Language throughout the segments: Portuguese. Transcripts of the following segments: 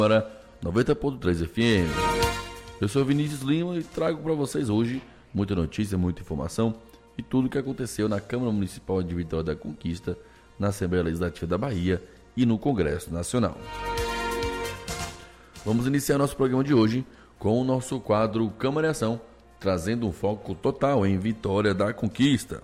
Câmara 90.3 FM. Eu sou Vinícius Lima e trago para vocês hoje muita notícia, muita informação e tudo o que aconteceu na Câmara Municipal de Vitória da Conquista, na Assembleia Legislativa da Bahia e no Congresso Nacional. Vamos iniciar nosso programa de hoje com o nosso quadro Câmara em Ação, trazendo um foco total em Vitória da Conquista.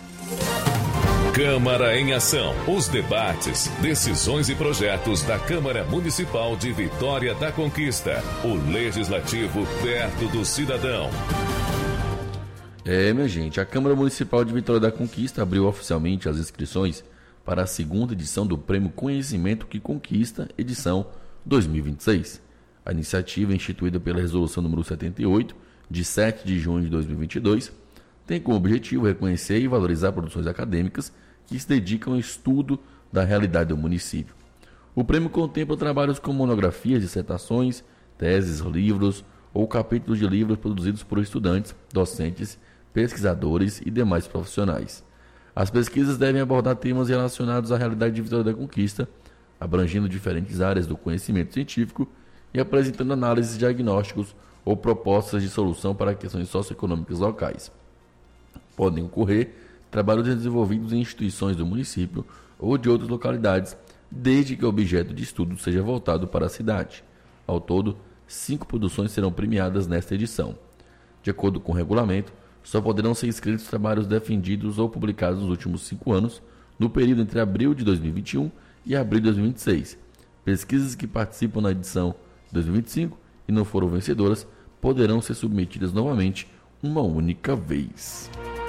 Câmara em Ação. Os debates, decisões e projetos da Câmara Municipal de Vitória da Conquista. O Legislativo perto do cidadão. Minha gente, a Câmara Municipal de Vitória da Conquista abriu oficialmente as inscrições para a segunda edição do Prêmio Conhecimento que Conquista, edição 2026. A iniciativa, instituída pela Resolução número 78, de 7 de junho de 2022, tem como objetivo reconhecer e valorizar produções acadêmicas que se dedicam ao estudo da realidade do município. O prêmio contempla trabalhos como monografias, dissertações, teses, livros ou capítulos de livros produzidos por estudantes, docentes, pesquisadores e demais profissionais. As pesquisas devem abordar temas relacionados à realidade de Vitória da Conquista, abrangendo diferentes áreas do conhecimento científico e apresentando análises, diagnósticos ou propostas de solução para questões socioeconômicas locais. Podem ocorrer trabalhos desenvolvidos em instituições do município ou de outras localidades, desde que o objeto de estudo seja voltado para a cidade. Ao todo, 5 produções serão premiadas nesta edição. De acordo com o regulamento, só poderão ser inscritos trabalhos defendidos ou publicados nos últimos 5 anos, no período entre abril de 2021 e abril de 2026. Pesquisas que participam na edição 2025 e não foram vencedoras poderão ser submetidas novamente uma única vez.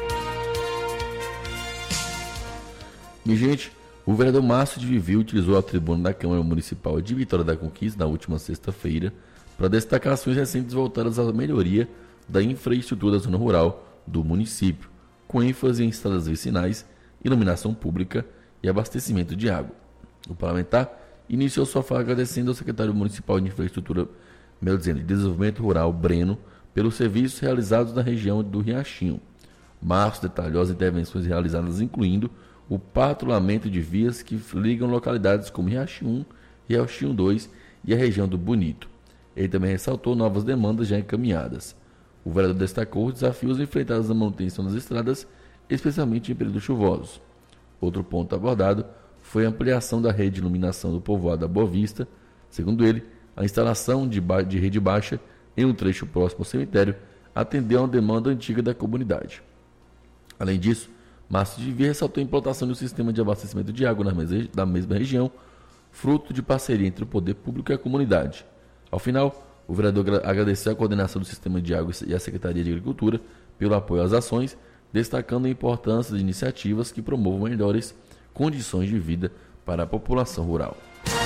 Minha gente, o vereador Márcio de Vivi utilizou a tribuna da Câmara Municipal de Vitória da Conquista na última sexta-feira para destacar ações recentes voltadas à melhoria da infraestrutura da zona rural do município, com ênfase em estradas vicinais, iluminação pública e abastecimento de água. O parlamentar iniciou sua fala agradecendo ao secretário municipal de infraestrutura, de Desenvolvimento Rural, Breno, pelos serviços realizados na região do Riachinho. Márcio detalhou as intervenções realizadas, incluindo o patrulhamento de vias que ligam localidades como Riachinho 1, Riachinho 2 e a região do Bonito. Ele também ressaltou novas demandas já encaminhadas. O vereador destacou os desafios enfrentados na manutenção das estradas, especialmente em períodos chuvosos. Outro ponto abordado foi a ampliação da rede de iluminação do povoado da Boa Vista. Segundo ele, a instalação de rede baixa em um trecho próximo ao cemitério atendeu a uma demanda antiga da comunidade. Além disso, Márcio de Vivi ressaltou a implantação de um sistema de abastecimento de água na mesma região, fruto de parceria entre o poder público e a comunidade. Ao final, o vereador agradeceu a coordenação do sistema de água e a Secretaria de Agricultura pelo apoio às ações, destacando a importância de iniciativas que promovam melhores condições de vida para a população rural.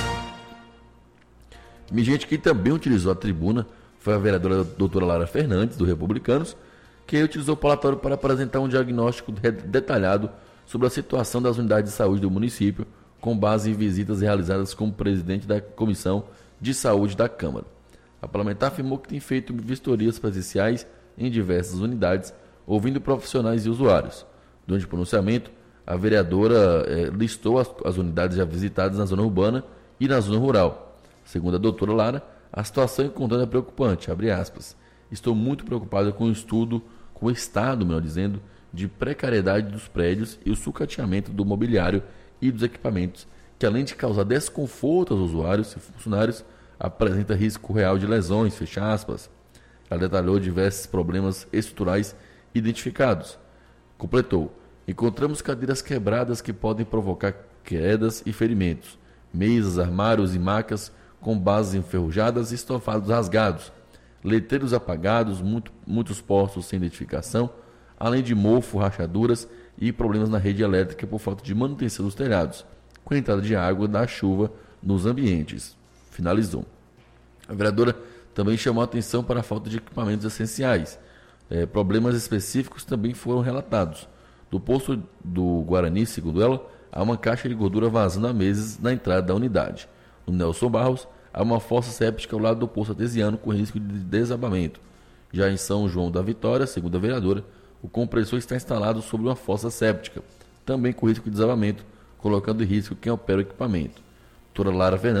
Minha gente, que também utilizou a tribuna foi a vereadora doutora Lara Fernandes, do Republicanos, que utilizou o palatório para apresentar um diagnóstico detalhado sobre a situação das unidades de saúde do município, com base em visitas realizadas como presidente da Comissão de Saúde da Câmara. A parlamentar afirmou que tem feito vistorias presenciais em diversas unidades, ouvindo profissionais e usuários. Durante o pronunciamento, a vereadora listou as unidades já visitadas na zona urbana e na zona rural. Segundo a doutora Lara, a situação encontrada é preocupante, abre aspas. Estou muito preocupada com o estado, melhor dizendo, de precariedade dos prédios e o sucateamento do mobiliário e dos equipamentos, que além de causar desconforto aos usuários e funcionários, apresenta risco real de lesões, fecha aspas. Ela detalhou diversos problemas estruturais identificados. Completou: encontramos cadeiras quebradas que podem provocar quedas e ferimentos, mesas, armários e macas com bases enferrujadas e estofados rasgados, letreiros apagados, muitos postos sem identificação, além de mofo, rachaduras e problemas na rede elétrica por falta de manutenção dos telhados, com a entrada de água da chuva nos ambientes. Finalizou. A vereadora também chamou a atenção para a falta de equipamentos essenciais. Problemas específicos também foram relatados. Do posto do Guarani, segundo ela, há uma caixa de gordura vazando há meses na entrada da unidade. No Nelson Barros, há uma fossa séptica ao lado do poço artesiano com risco de desabamento. Já em São João da Vitória, segundo a vereadora, o compressor está instalado sobre uma fossa séptica, também com risco de desabamento, colocando em risco quem opera o equipamento. A doutora Lara Fernandes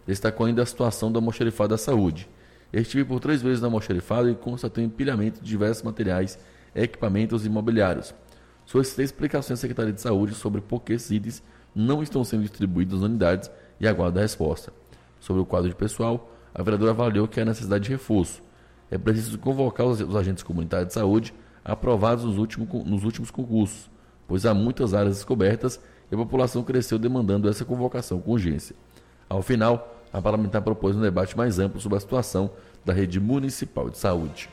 destacou ainda a situação do almoxarifado da saúde. Estive por 3 vezes no almoxarifado e constatei empilhamento de diversos materiais, equipamentos e imobiliários. Solicitei explicações à Secretaria de Saúde sobre por que esses itens não estão sendo distribuídos nas unidades e aguardo a resposta. Sobre o quadro de pessoal, a vereadora avaliou que há necessidade de reforço. É preciso convocar os agentes comunitários de saúde aprovados nos últimos concursos, pois há muitas áreas descobertas e a população cresceu demandando essa convocação com urgência. Ao final, a parlamentar propôs um debate mais amplo sobre a situação da rede municipal de saúde.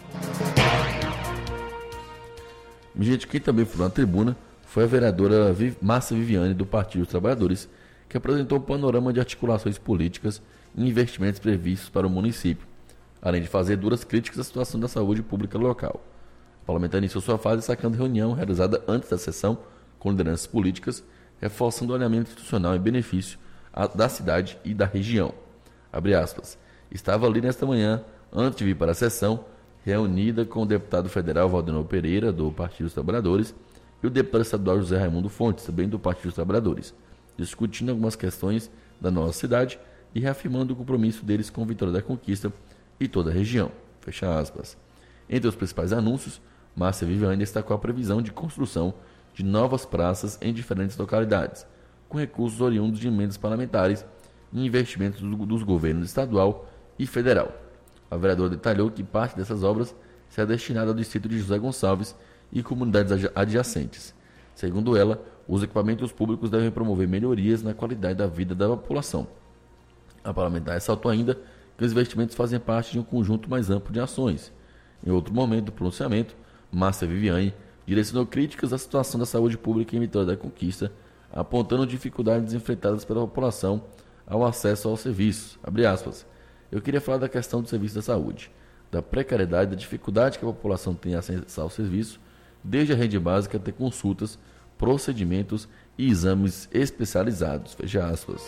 Gente, quem também foi na tribuna foi a vereadora Márcia Viviane, do Partido dos Trabalhadores, que apresentou um panorama de articulações políticas e investimentos previstos para o município, além de fazer duras críticas à situação da saúde pública local. A parlamentar iniciou sua fase destacando reunião realizada antes da sessão com lideranças políticas, reforçando o alinhamento institucional em benefício da cidade e da região. Abre aspas. Estava ali nesta manhã, antes de vir para a sessão, reunida com o deputado federal Valdenor Pereira, do Partido dos Trabalhadores, e o deputado estadual José Raimundo Fontes, também do Partido dos Trabalhadores, discutindo algumas questões da nossa cidade e reafirmando o compromisso deles com a Vitória da Conquista e toda a região. Fecha aspas. Entre os principais anúncios, Márcia Viviane destacou a previsão de construção de novas praças em diferentes localidades, com recursos oriundos de emendas parlamentares e investimentos dos governos estadual e federal. A vereadora detalhou que parte dessas obras será destinada ao distrito de José Gonçalves e comunidades adjacentes. Segundo ela, os equipamentos públicos devem promover melhorias na qualidade da vida da população. A parlamentar ressaltou ainda que os investimentos fazem parte de um conjunto mais amplo de ações. Em outro momento do pronunciamento, Márcia Viviane direcionou críticas à situação da saúde pública em Vitória da Conquista, apontando dificuldades enfrentadas pela população ao acesso aos serviços. Abre aspas. Eu queria falar da questão do serviço da saúde, da precariedade, da dificuldade que a população tem em acessar ao serviço, desde a rede básica até consultas, procedimentos e exames especializados. Fecha aspas.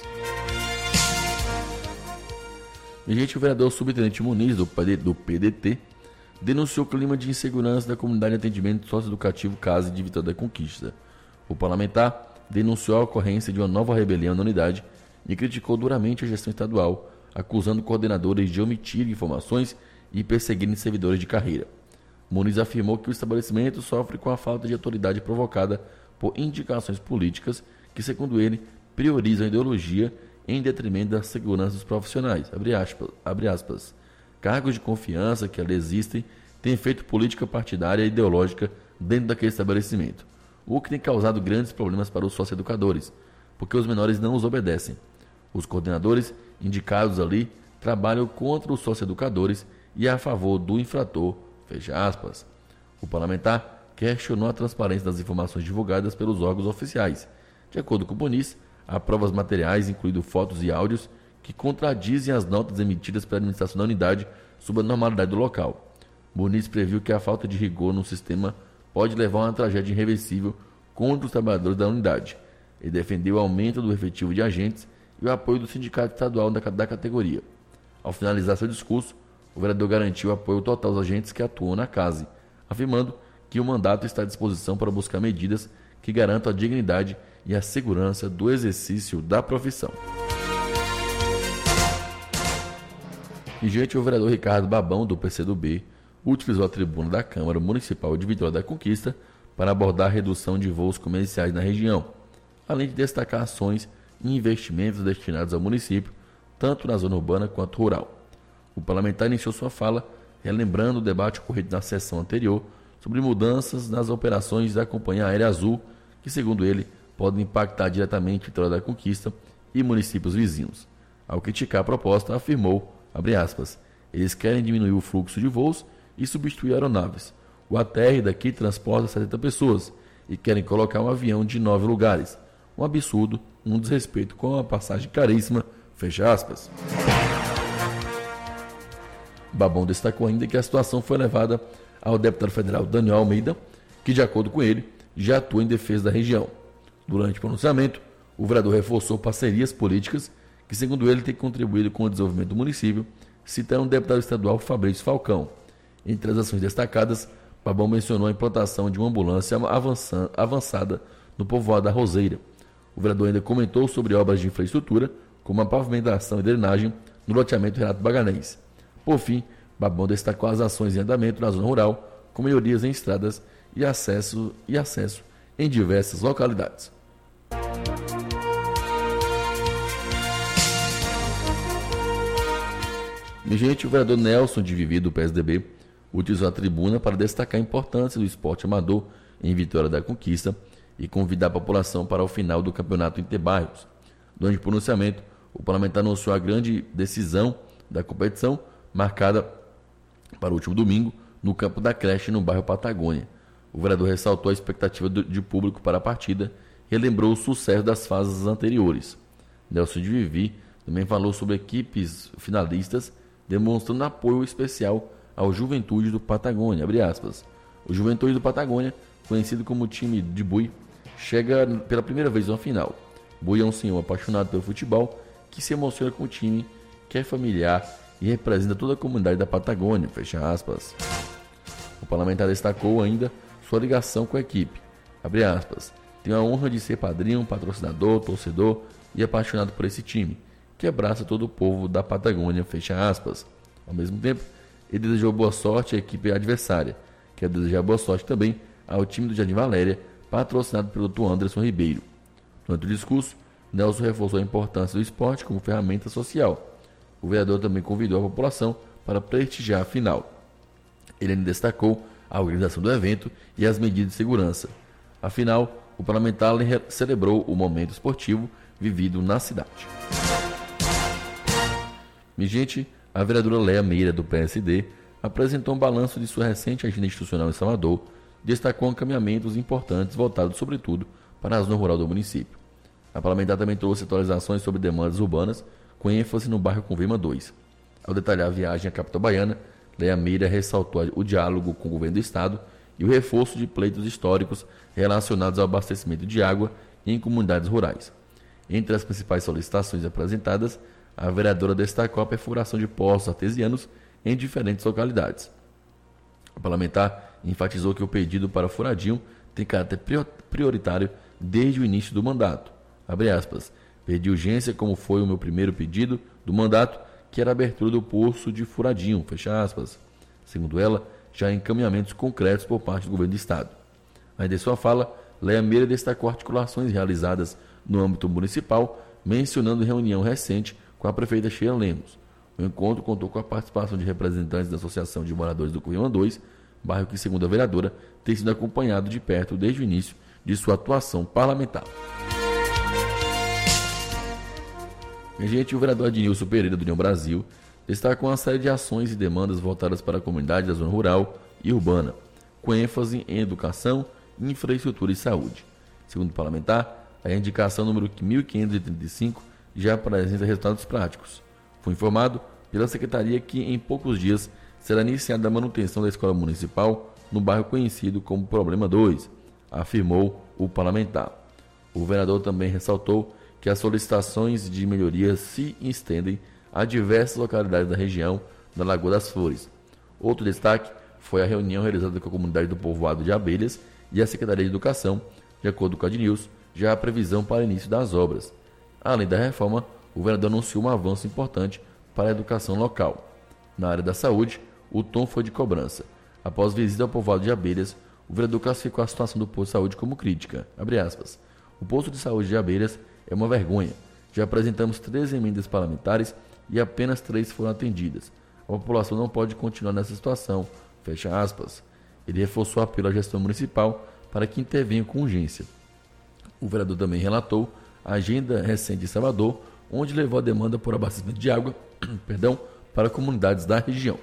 E, gente, o vereador subtenente Muniz, do PDT, denunciou o clima de insegurança da comunidade de atendimento socioeducativo CASE de Vitória da Conquista. O parlamentar denunciou a ocorrência de uma nova rebelião na unidade e criticou duramente a gestão estadual, acusando coordenadores de omitir informações e perseguirem servidores de carreira. Muniz afirmou que o estabelecimento sofre com a falta de autoridade provocada por indicações políticas que, segundo ele, priorizam a ideologia em detrimento da segurança dos profissionais. Abre aspas. Cargos de confiança que ali existem têm feito política partidária e ideológica dentro daquele estabelecimento, o que tem causado grandes problemas para os socioeducadores, porque os menores não os obedecem. Os coordenadores indicados ali trabalham contra os socioeducadores e a favor do infrator. Fecha aspas. O parlamentar questionou a transparência das informações divulgadas pelos órgãos oficiais. De acordo com o Muniz, há provas materiais, incluindo fotos e áudios, que contradizem as notas emitidas pela administração da unidade sobre a normalidade do local. Muniz previu que a falta de rigor no sistema pode levar a uma tragédia irreversível contra os trabalhadores da unidade. Ele defendeu o aumento do efetivo de agentes e o apoio do sindicato estadual da categoria. Ao finalizar seu discurso, o vereador garantiu o apoio total aos agentes que atuam na CASE, afirmando que o mandato está à disposição para buscar medidas que garantam a dignidade e a segurança do exercício da profissão. E, gente, o vereador Ricardo Babão, do PCdoB, utilizou a tribuna da Câmara Municipal de Vitória da Conquista para abordar a redução de voos comerciais na região, além de destacar ações e investimentos destinados ao município, tanto na zona urbana quanto rural. O parlamentar iniciou sua fala relembrando o debate ocorrido na sessão anterior sobre mudanças nas operações da Companhia Aérea Azul, que, segundo ele, podem impactar diretamente Vitória da Conquista e municípios vizinhos. Ao criticar a proposta, afirmou, abre aspas, eles querem diminuir o fluxo de voos e substituir aeronaves. O ATR daqui transporta 70 pessoas e querem colocar um avião de 9 lugares. Um absurdo, um desrespeito com a passagem caríssima, fecha aspas. Babão destacou ainda que a situação foi levada ao deputado federal Daniel Almeida, que, de acordo com ele, já atua em defesa da região. Durante o pronunciamento, o vereador reforçou parcerias políticas que, segundo ele, têm contribuído com o desenvolvimento do município, citando o deputado estadual Fabrício Falcão. Entre as ações destacadas, Babão mencionou a implantação de uma ambulância avançada no povoado da Roseira. O vereador ainda comentou sobre obras de infraestrutura, como a pavimentação e drenagem no loteamento Renato Magalhães. Por fim, Babão destacou as ações em andamento na zona rural, com melhorias em estradas e acesso em diversas localidades. Gente, o vereador Nelson de Vivi, do PSDB, utilizou a tribuna para destacar a importância do esporte amador em Vitória da Conquista e convidar a população para o final do campeonato interbairros. Durante o pronunciamento, o parlamentar anunciou a grande decisão da competição, marcada para o último domingo, no campo da creche, no bairro Patagônia. O vereador ressaltou a expectativa de público para a partida e relembrou o sucesso das fases anteriores. Nelson de Vivi também falou sobre equipes finalistas, demonstrando apoio especial ao Juventude do Patagônia, abre aspas. O Juventude do Patagônia, conhecido como time de Bui, chega pela primeira vez à final. Bui é um senhor apaixonado pelo futebol, que se emociona com o time, que é familiar e representa toda a comunidade da Patagônia, fecha aspas. O parlamentar destacou ainda sua ligação com a equipe, abre aspas. Tenho a honra de ser padrinho, patrocinador, torcedor e apaixonado por esse time, que abraça todo o povo da Patagônia, fecha aspas. Ao mesmo tempo, ele desejou boa sorte à equipe adversária. Quero desejar boa sorte também ao time do Jardim Valéria, patrocinado pelo Dr. Anderson Ribeiro. Durante o discurso, Nelson reforçou a importância do esporte como ferramenta social. O vereador também convidou a população para prestigiar a final. Ele ainda destacou a organização do evento e as medidas de segurança. Afinal, o parlamentar celebrou o momento esportivo vivido na cidade. Gente, a vereadora Léa Meira, do PSD, apresentou um balanço de sua recente agenda institucional em Salvador, destacou encaminhamentos importantes voltados, sobretudo, para a zona rural do município. A parlamentar também trouxe atualizações sobre demandas urbanas, com ênfase no bairro Convema 2. Ao detalhar a viagem à capital baiana, Léa Meira ressaltou o diálogo com o governo do Estado e o reforço de pleitos históricos relacionados ao abastecimento de água em comunidades rurais. Entre as principais solicitações apresentadas, a vereadora destacou a perfuração de poços artesianos em diferentes localidades. O parlamentar enfatizou que o pedido para furadinho tem caráter prioritário desde o início do mandato. Abre aspas. Pedi urgência como foi o meu primeiro pedido do mandato, que era a abertura do poço de furadinho, fecha aspas. Segundo ela, já há encaminhamentos concretos por parte do governo do Estado. Ainda em sua fala, Léa Meira destacou articulações realizadas no âmbito municipal, mencionando reunião recente com a prefeita Sheila Lemos. O encontro contou com a participação de representantes da Associação de Moradores do Convema 2, bairro que, segundo a vereadora, tem sido acompanhado de perto desde o início de sua atuação parlamentar. O vereador Adnilson Pereira, do União Brasil, destacou uma série de ações e demandas voltadas para a comunidade da zona rural e urbana, com ênfase em educação, infraestrutura e saúde. Segundo o parlamentar, a indicação número 1535 já apresenta resultados práticos. Foi informado pela Secretaria que em poucos dias será iniciada a manutenção da escola municipal no bairro conhecido como Problema 2, afirmou o parlamentar. O vereador também ressaltou que as solicitações de melhorias se estendem a diversas localidades da região da Lagoa das Flores. Outro destaque foi a reunião realizada com a comunidade do povoado de Abelhas e a Secretaria de Educação. De acordo com a Adnilson, já há previsão para o início das obras. Além da reforma, o vereador anunciou um avanço importante para a educação local. Na área da saúde, o tom foi de cobrança. Após visita ao povoado de Abelhas, o vereador classificou a situação do posto de saúde como crítica. Abre aspas. O posto de saúde de Abelhas é uma vergonha. Já apresentamos 13 emendas parlamentares e apenas 3 foram atendidas. A população não pode continuar nessa situação. Fecha aspas. Ele reforçou o apelo à gestão municipal para que intervenha com urgência. O vereador também relatou a agenda recente em Salvador, onde levou a demanda por abastecimento de água para comunidades da região.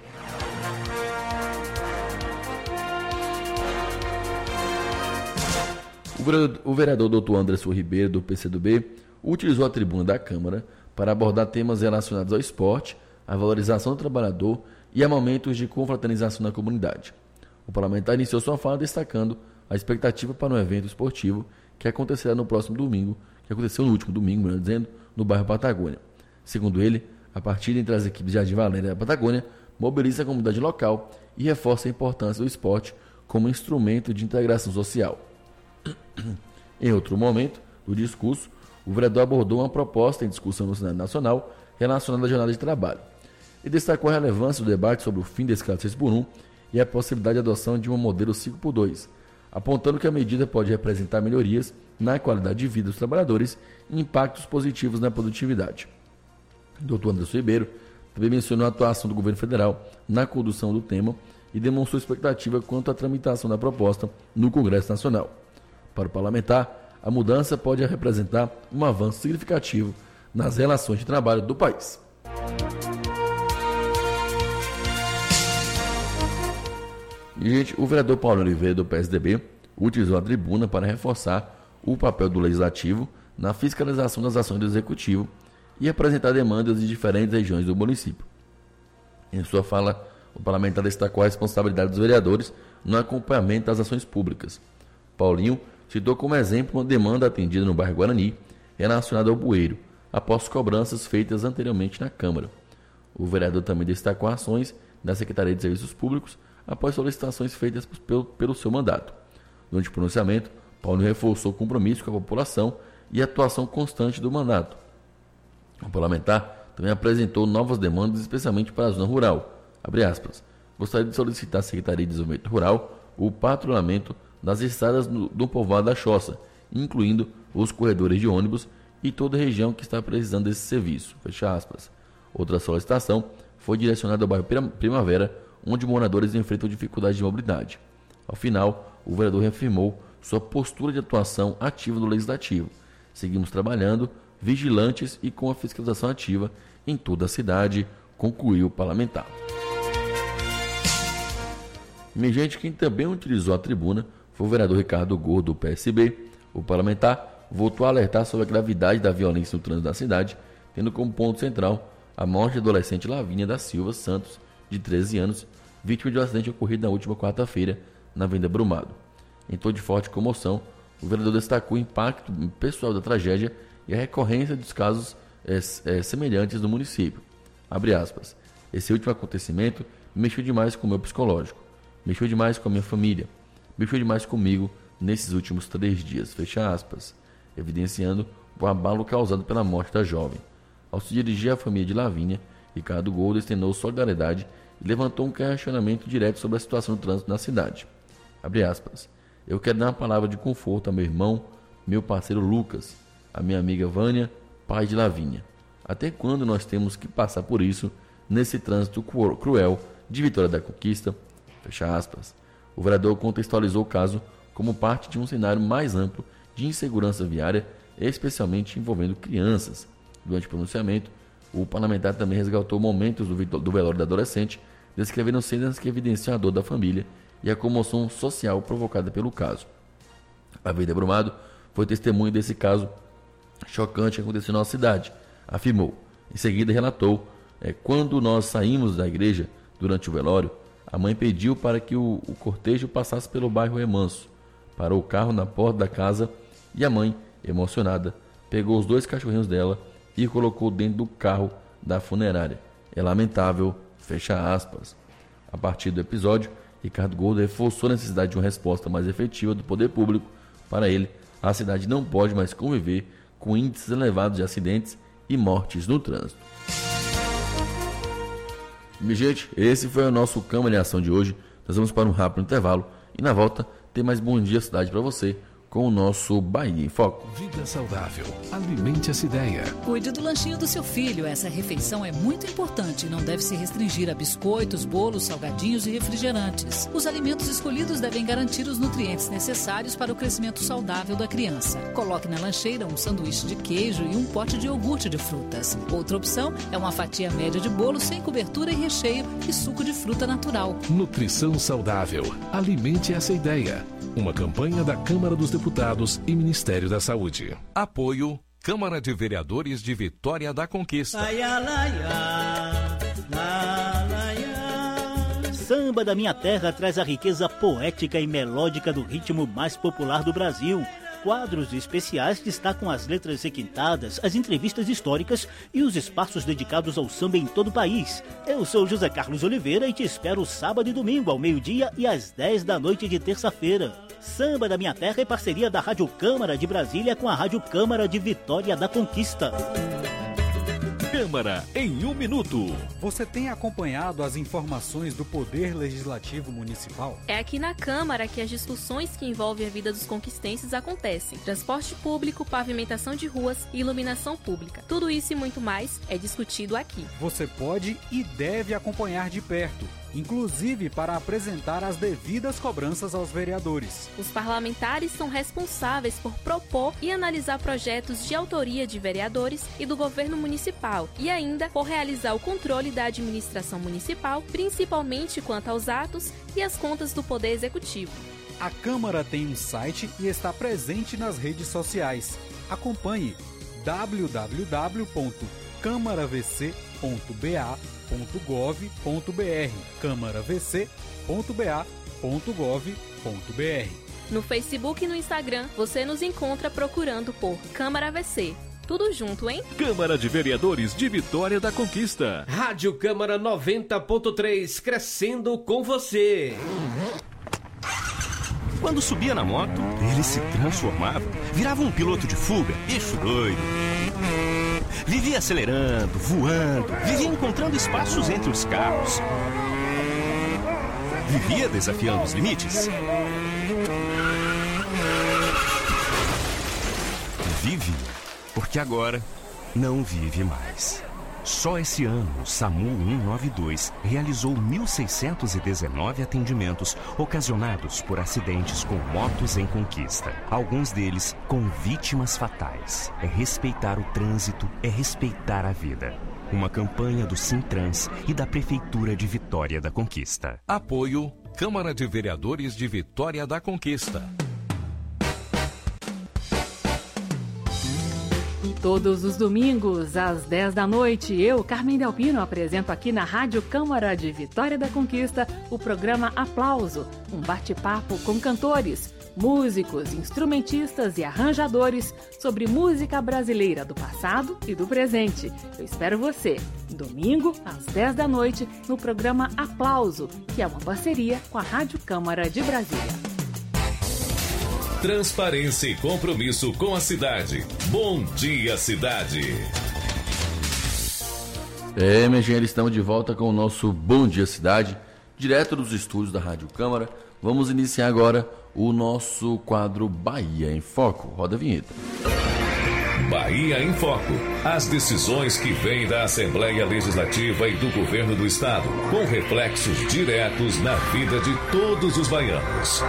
O vereador Dr. Anderson Ribeiro, do PCdoB, utilizou a tribuna da Câmara para abordar temas relacionados ao esporte, à valorização do trabalhador e a momentos de confraternização na comunidade. O parlamentar iniciou sua fala destacando a expectativa para um evento esportivo que acontecerá no próximo domingo, que aconteceu no último domingo, melhor dizendo, no bairro Patagônia. Segundo ele, a partida entre as equipes de Jardim Valéria e a Patagônia mobiliza a comunidade local e reforça a importância do esporte como instrumento de integração social. Em outro momento do discurso, o vereador abordou uma proposta em discussão no Senado Nacional relacionada à jornada de trabalho e destacou a relevância do debate sobre o fim da escala 6x1 e a possibilidade de adoção de um modelo 5x2, apontando que a medida pode representar melhorias na qualidade de vida dos trabalhadores e impactos positivos na produtividade. O Dr. Anderson Ribeiro também mencionou a atuação do governo federal na condução do tema e demonstrou expectativa quanto à tramitação da proposta no Congresso Nacional. Para o parlamentar, a mudança pode representar um avanço significativo nas relações de trabalho do país. E, gente, o vereador Paulo Oliveira, do PSDB, utilizou a tribuna para reforçar o papel do Legislativo na fiscalização das ações do Executivo e apresentar demandas de diferentes regiões do município. Em sua fala, o parlamentar destacou a responsabilidade dos vereadores no acompanhamento das ações públicas. Paulinho citou como exemplo uma demanda atendida no bairro Guarani relacionada ao bueiro, após cobranças feitas anteriormente na Câmara. O vereador também destacou ações da Secretaria de Serviços Públicos após solicitações feitas pelo seu mandato. Durante o pronunciamento, Paulinho reforçou o compromisso com a população e a atuação constante do mandato. O parlamentar também apresentou novas demandas, especialmente para a zona rural. Abre aspas. Gostaria de solicitar à Secretaria de Desenvolvimento Rural o patrulhamento das estradas do povoado da Choça, incluindo os corredores de ônibus e toda a região que está precisando desse serviço. Fecha aspas. Outra solicitação foi direcionada ao bairro Primavera, onde moradores enfrentam dificuldades de mobilidade. Ao final, o vereador reafirmou sua postura de atuação ativa do Legislativo. Seguimos trabalhando, vigilantes e com a fiscalização ativa em toda a cidade, concluiu o parlamentar. Minha gente, quem também utilizou a tribuna foi o vereador Ricardo Gordo, do PSB. O parlamentar voltou a alertar sobre a gravidade da violência no trânsito da cidade, tendo como ponto central a morte da adolescente Lavínia da Silva Santos, de 13 anos, vítima de um acidente ocorrido na última quarta-feira, na Avenida Brumado. Em tom de forte comoção, o vereador destacou o impacto pessoal da tragédia e a recorrência dos casos semelhantes no município. Abre aspas. Esse último acontecimento mexeu demais com o meu psicológico, mexeu demais com a minha família, mexeu demais comigo nesses últimos 3 dias, fecha aspas, evidenciando o abalo causado pela morte da jovem. Ao se dirigir à família de Lavínia, Ricardo Gordo estendeu solidariedade e levantou um questionamento direto sobre a situação do trânsito na cidade. Abre aspas. Eu quero dar uma palavra de conforto a meu irmão, meu parceiro Lucas, a minha amiga Vânia, pai de Lavínia. Até quando nós temos que passar por isso nesse trânsito cruel de Vitória da Conquista? Fecha aspas. O vereador contextualizou o caso como parte de um cenário mais amplo de insegurança viária, especialmente envolvendo crianças. Durante o pronunciamento, o parlamentar também resgatou momentos do velório da adolescente, descrevendo cenas que evidenciam a dor da família e a comoção social provocada pelo caso. A Avenida Brumado foi testemunha desse caso chocante que aconteceu na nossa cidade, afirmou. Em seguida relatou, quando nós saímos da igreja durante o velório, a mãe pediu para que o cortejo passasse pelo bairro Remanso, parou o carro na porta da casa e a mãe, emocionada, pegou os 2 cachorrinhos dela e colocou dentro do carro da funerária. É lamentável, fecha aspas. A partir do episódio, Ricardo Gordo reforçou a necessidade de uma resposta mais efetiva do poder público. Para ele, a cidade não pode mais conviver com índices elevados de acidentes e mortes no trânsito. Minha gente, esse foi o nosso Câmara em Ação de hoje. Nós vamos para um rápido intervalo e na volta tem mais Bom Dia Cidade para você com o nosso Bahia em Foco. Vida saudável. Alimente essa ideia. Cuide do lanchinho do seu filho. Essa refeição é muito importante e não deve se restringir a biscoitos, bolos, salgadinhos e refrigerantes. Os alimentos escolhidos devem garantir os nutrientes necessários para o crescimento saudável da criança. Coloque na lancheira um sanduíche de queijo e um pote de iogurte de frutas. Outra opção é uma fatia média de bolo sem cobertura e recheio e suco de fruta natural. Nutrição saudável. Alimente essa ideia. Uma campanha da Câmara dos Deputados e Ministério da Saúde. Apoio Câmara de Vereadores de Vitória da Conquista. Samba da Minha Terra traz a riqueza poética e melódica do ritmo mais popular do Brasil. Quadros especiais destacam as letras requintadas, as entrevistas históricas e os espaços dedicados ao samba em todo o país. Eu sou José Carlos Oliveira e te espero sábado e domingo ao meio-dia e às 10 da noite de terça-feira. Samba da Minha Terra é parceria da Rádio Câmara de Brasília com a Rádio Câmara de Vitória da Conquista. Câmara em 1 minuto. Você tem acompanhado as informações do Poder Legislativo Municipal? É aqui na Câmara que as discussões que envolvem a vida dos conquistenses acontecem. Transporte público, pavimentação de ruas e iluminação pública. Tudo isso e muito mais é discutido aqui. Você pode e deve acompanhar de perto, inclusive para apresentar as devidas cobranças aos vereadores. Os parlamentares são responsáveis por propor e analisar projetos de autoria de vereadores e do governo municipal e ainda por realizar o controle da administração municipal, principalmente quanto aos atos e as contas do Poder Executivo. A Câmara tem um site e está presente nas redes sociais. Acompanhe www.câmaravc.ba.gov.br câmaravc.ba.gov.br. No Facebook e no Instagram, você nos encontra procurando por Câmara VC. Tudo junto, hein? Câmara de Vereadores de Vitória da Conquista. Rádio Câmara 90.3, crescendo com você. Quando subia na moto, ele se transformava, virava um piloto de fuga, eixo doido. Vivia acelerando, voando, vivia encontrando espaços entre os carros. Vivia desafiando os limites. Vive, porque agora não vive mais. Só esse ano, o SAMU 192 realizou 1.619 atendimentos ocasionados por acidentes com motos em conquista. Alguns deles com vítimas fatais. É respeitar o trânsito, é respeitar a vida. Uma campanha do Sintrans e da Prefeitura de Vitória da Conquista. Apoio Câmara de Vereadores de Vitória da Conquista. Todos os domingos, às 10 da noite, eu, Carmen Delpino, apresento aqui na Rádio Câmara de Vitória da Conquista o programa Aplauso, um bate-papo com cantores, músicos, instrumentistas e arranjadores sobre música brasileira do passado e do presente. Eu espero você, domingo, às 10 da noite, no programa Aplauso, que é uma parceria com a Rádio Câmara de Brasília. Transparência e compromisso com a cidade. Bom dia, cidade. Minha gente, estamos de volta com o nosso Bom Dia Cidade, direto dos estúdios da Rádio Câmara. Vamos iniciar agora o nosso quadro Bahia em Foco. Roda a vinheta. Bahia em Foco. As decisões que vêm da Assembleia Legislativa e do Governo do Estado, com reflexos diretos na vida de todos os baianos.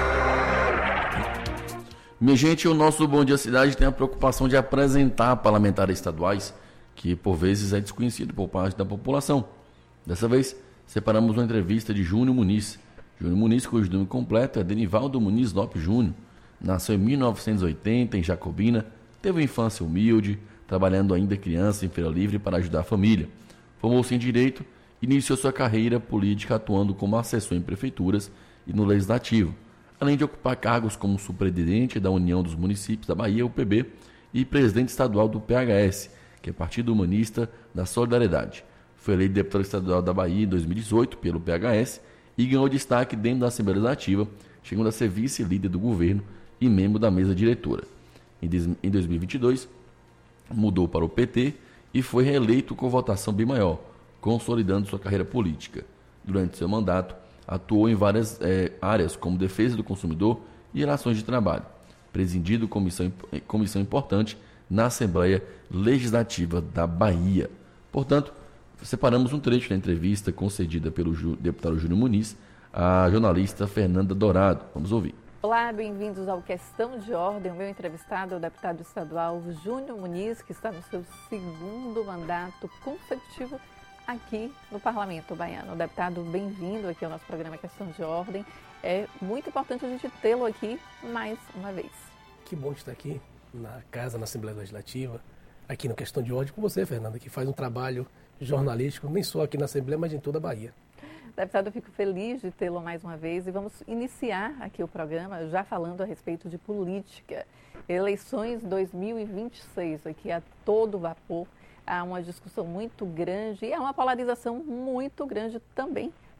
Minha gente, o nosso Bom Dia Cidade tem a preocupação de apresentar parlamentares estaduais que, por vezes, é desconhecido por parte da população. Dessa vez, separamos uma entrevista de Júnior Muniz. Júnior Muniz, cujo nome completo é Denivaldo Muniz Lopes Júnior. Nasceu em 1980 em Jacobina, teve uma infância humilde, trabalhando ainda criança em Feira Livre para ajudar a família. Formou-se em Direito e iniciou sua carreira política atuando como assessor em prefeituras e no Legislativo, além de ocupar cargos como superintendente da União dos Municípios da Bahia, UPB, e presidente estadual do PHS, que é Partido Humanista da Solidariedade. Foi eleito deputado estadual da Bahia em 2018 pelo PHS e ganhou destaque dentro da Assembleia Legislativa, chegando a ser vice-líder do governo e membro da mesa diretora. Em 2022, mudou para o PT e foi reeleito com votação bem maior, consolidando sua carreira política. Durante seu mandato, atuou em várias áreas, como defesa do consumidor e relações de trabalho, presidindo comissão importante na Assembleia Legislativa da Bahia. Portanto, separamos um trecho da entrevista concedida pelo deputado Júnior Muniz à jornalista Fernanda Dourado. Vamos ouvir. Olá, bem-vindos ao Questão de Ordem. O meu entrevistado é o deputado estadual Júnior Muniz, que está no seu segundo mandato consecutivo aqui no Parlamento Baiano. Deputado, bem-vindo aqui ao nosso programa Questão de Ordem. É muito importante a gente tê-lo aqui mais uma vez. Que bom estar aqui na casa, na Assembleia Legislativa, aqui no Questão de Ordem com você, Fernanda, que faz um trabalho jornalístico, nem só aqui na Assembleia, mas em toda a Bahia. Deputado, eu fico feliz de tê-lo mais uma vez e vamos iniciar aqui o programa já falando a respeito de política. Eleições 2026, aqui a todo vapor. Há uma discussão muito grande e há uma polarização muito grande também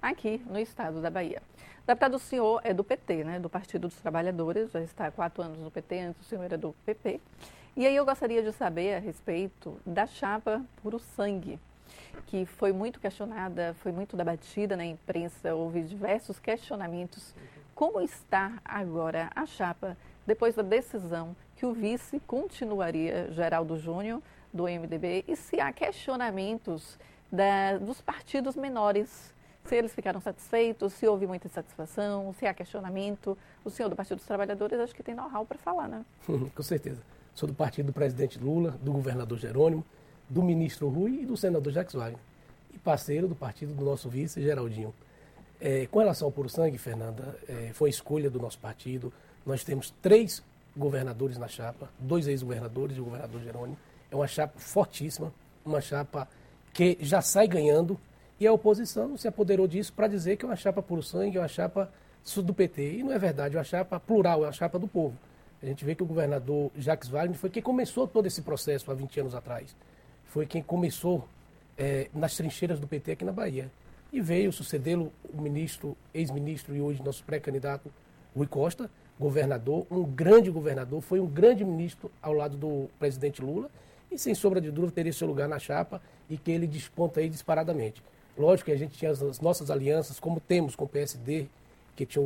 aqui no estado da Bahia. Deputado, o senhor é do PT, né, do Partido dos Trabalhadores, já está há 4 anos no PT, antes o senhor era do PP. E aí eu gostaria de saber a respeito da chapa Puro Sangue, que foi muito questionada, foi muito debatida na imprensa, houve diversos questionamentos. Como está agora a chapa depois da decisão que o vice continuaria Geraldo Júnior, do MDB, e se há questionamentos dos partidos menores, se eles ficaram satisfeitos, se houve muita insatisfação, se há questionamento? O senhor do Partido dos Trabalhadores acho que tem know-how para falar, né? Com certeza. Sou do partido do presidente Lula, do governador Jerônimo, do ministro Rui e do senador Jacques Wagner. E parceiro do partido do nosso vice, Geraldinho. Com relação ao Puro Sangue, Fernanda, foi escolha do nosso partido. Nós temos 3 governadores na chapa, 2 ex-governadores e o governador Jerônimo. É uma chapa fortíssima, uma chapa que já sai ganhando. E a oposição se apoderou disso para dizer que é uma chapa Puro Sangue, é uma chapa do PT. E não é verdade, é uma chapa plural, é uma chapa do povo. A gente vê que o governador Jacques Wagner foi quem começou todo esse processo há 20 anos atrás. Foi quem começou nas trincheiras do PT aqui na Bahia. E veio sucedê-lo o ministro, ex-ministro e hoje nosso pré-candidato Rui Costa, governador, um grande governador, foi um grande ministro ao lado do presidente Lula e sem sombra de dúvida teria seu lugar na chapa e que ele desponta aí disparadamente. Lógico que a gente tinha as nossas alianças, como temos com o PSD, que tinha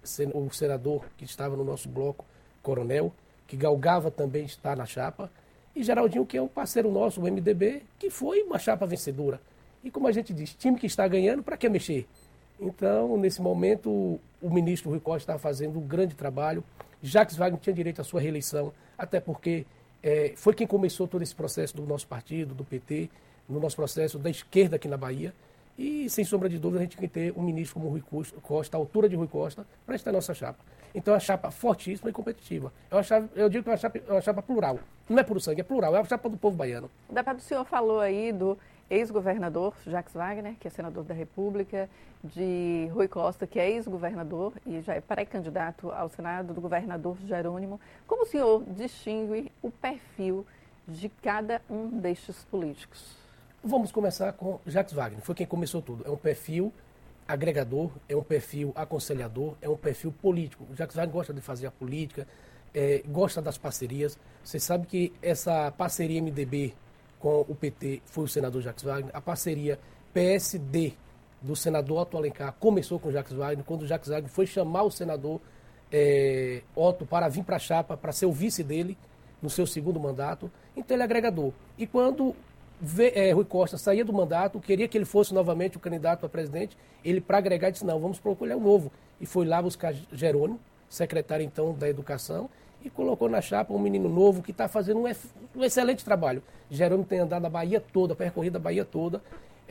o senador que estava no nosso bloco, Coronel, que galgava também estar na chapa, e Geraldinho, que é um parceiro nosso, o MDB, que foi uma chapa vencedora. E como a gente diz, time que está ganhando, para que mexer? Então, nesse momento, o ministro Rui Costa estava fazendo um grande trabalho. Jacques Wagner tinha direito à sua reeleição, até porque foi quem começou todo esse processo do nosso partido, do PT, no nosso processo da esquerda aqui na Bahia. E, sem sombra de dúvida, a gente tem que ter um ministro como Rui Costa, a altura de Rui Costa, para estar na nossa chapa. Então, é uma chapa fortíssima e competitiva. Eu digo que é uma chapa plural. Não é puro sangue, é plural. É a chapa do povo baiano. Deputado, o senhor falou aí do ex-governador Jacques Wagner, que é senador da República, de Rui Costa, que é ex-governador e já é pré-candidato ao Senado, do governador Jerônimo. Como o senhor distingue o perfil de cada um destes políticos? Vamos começar com Jacques Wagner, foi quem começou tudo. É um perfil agregador, é um perfil aconselhador, é um perfil político. O Jacques Wagner gosta de fazer a política, gosta das parcerias. Você sabe que essa parceria MDB com o PT foi o senador Jacques Wagner. A parceria PSD do senador Otto Alencar começou com o Jacques Wagner, quando o Jacques Wagner foi chamar o senador Otto para vir para a chapa, para ser o vice dele no seu segundo mandato. Então ele é agregador. E quando Rui Costa saía do mandato, queria que ele fosse novamente o candidato a presidente, ele, para agregar, disse, não, vamos procurar um novo. E foi lá buscar Jerônimo, secretário, então, da Educação, e colocou na chapa um menino novo que está fazendo um excelente trabalho. Jerônimo tem andado a Bahia toda, percorrido a Bahia toda.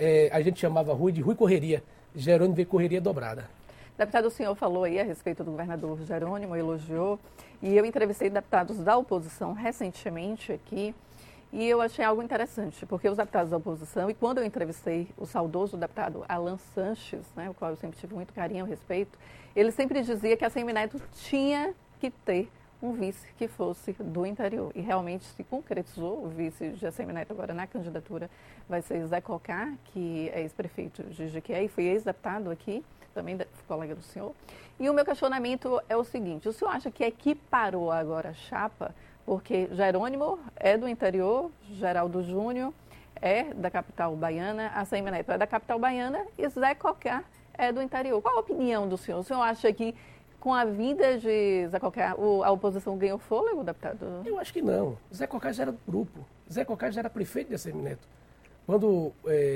A gente chamava Rui de Rui Correria. Jerônimo veio correria dobrada. Deputado, o senhor falou aí a respeito do governador Jerônimo, elogiou, e eu entrevistei deputados da oposição recentemente aqui, e eu achei algo interessante, porque os deputados da oposição, e quando eu entrevistei o saudoso deputado Alan Sanches, né, o qual eu sempre tive muito carinho a respeito, ele sempre dizia que a Semineto tinha que ter um vice que fosse do interior. E realmente se concretizou. O vice de Semineto agora na candidatura vai ser Zé Cocá, que é ex-prefeito de Jequié e foi ex-deputado aqui, também colega do senhor. E o meu questionamento é o seguinte, o senhor acha que equiparou agora a chapa, porque Jerônimo é do interior, Geraldo Júnior é da capital baiana, a Semineto é da capital baiana e Zé Cocá é do interior. Qual a opinião do senhor? O senhor acha que com a vinda de Zé Cocá, a oposição ganhou fôlego, deputado? Eu acho que não. Zé Cocá já era do grupo. Zé Cocá já era prefeito de Semineto. Quando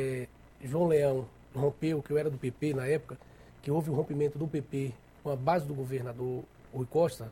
João Leão rompeu, que eu era do PP na época, que houve o rompimento do PP com a base do governador Rui Costa,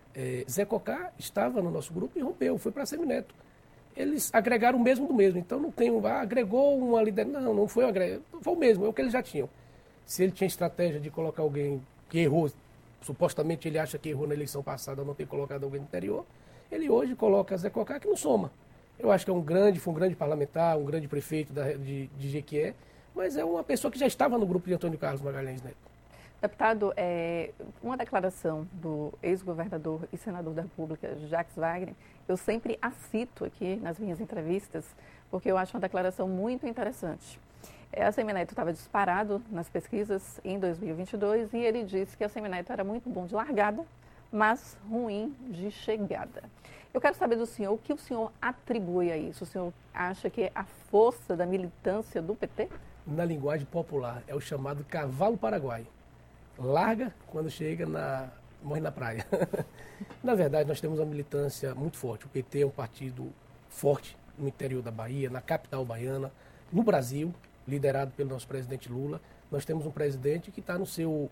Zé Cocá estava no nosso grupo e rompeu, foi para Semineto. Eles agregaram o mesmo do mesmo. Então não tem agregou uma liderança. Não foi o mesmo, é o que eles já tinham. Se ele tinha estratégia de colocar alguém que errou, supostamente ele acha que errou na eleição passada não ter colocado alguém do interior, ele hoje coloca Zé Cocá que não soma. Eu acho que foi um grande parlamentar, um grande prefeito de Jequié, mas é uma pessoa que já estava no grupo de Antônio Carlos Magalhães Neto. Deputado, uma declaração do ex-governador e senador da República, Jacques Wagner, eu sempre a cito aqui nas minhas entrevistas, porque eu acho uma declaração muito interessante. A Semineto estava disparado nas pesquisas em 2022 e ele disse que a Semineto era muito bom de largada, mas ruim de chegada. Eu quero saber do senhor o que o senhor atribui a isso. O senhor acha que é a força da militância do PT? Na linguagem popular, é o chamado cavalo paraguaio. Larga quando chega, morre na praia. Na verdade, nós temos uma militância muito forte. O PT é um partido forte no interior da Bahia, na capital baiana, no Brasil, liderado pelo nosso presidente Lula. Nós temos um presidente que está no seu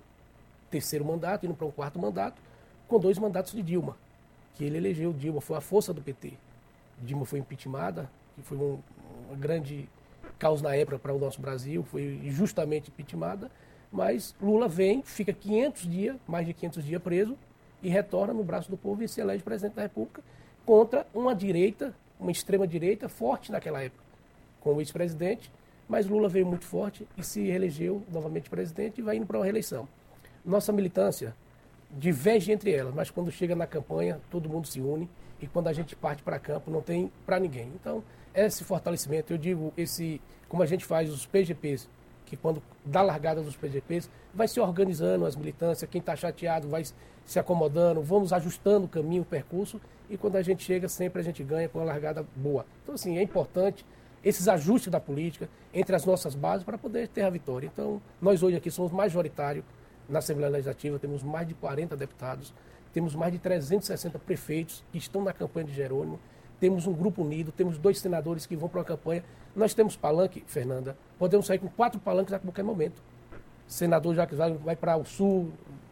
3º mandato, indo para um 4º mandato, com 2 mandatos de Dilma, que ele elegeu. Dilma foi a força do PT. Dilma foi impeachmentada, que foi um grande caos na época para o nosso Brasil, foi injustamente impeachmentada, mas Lula vem, fica 500 dias, mais de 500 dias preso, e retorna no braço do povo e se elege presidente da República contra uma direita, uma extrema-direita forte naquela época, com o vice-presidente, mas Lula veio muito forte e se elegeu novamente presidente e vai indo para uma reeleição. Nossa militância diverge entre elas, mas quando chega na campanha, todo mundo se une e quando a gente parte para campo, não tem para ninguém. Então, esse fortalecimento, eu digo, como a gente faz os PGPs, que quando dá largada dos PGPs, vai se organizando as militâncias, quem está chateado vai se acomodando, vamos ajustando o caminho, o percurso, e quando a gente chega, sempre a gente ganha com uma largada boa. Então, assim, é importante esses ajustes da política entre as nossas bases para poder ter a vitória. Então, nós hoje aqui somos majoritários na Assembleia Legislativa, temos mais de 40 deputados, temos mais de 360 prefeitos que estão na campanha de Jerônimo, temos um grupo unido, temos 2 senadores que vão para uma campanha. Nós temos palanque, Fernanda, podemos sair com 4 palanques a qualquer momento. Senador Jacques Wagner vai para o sul,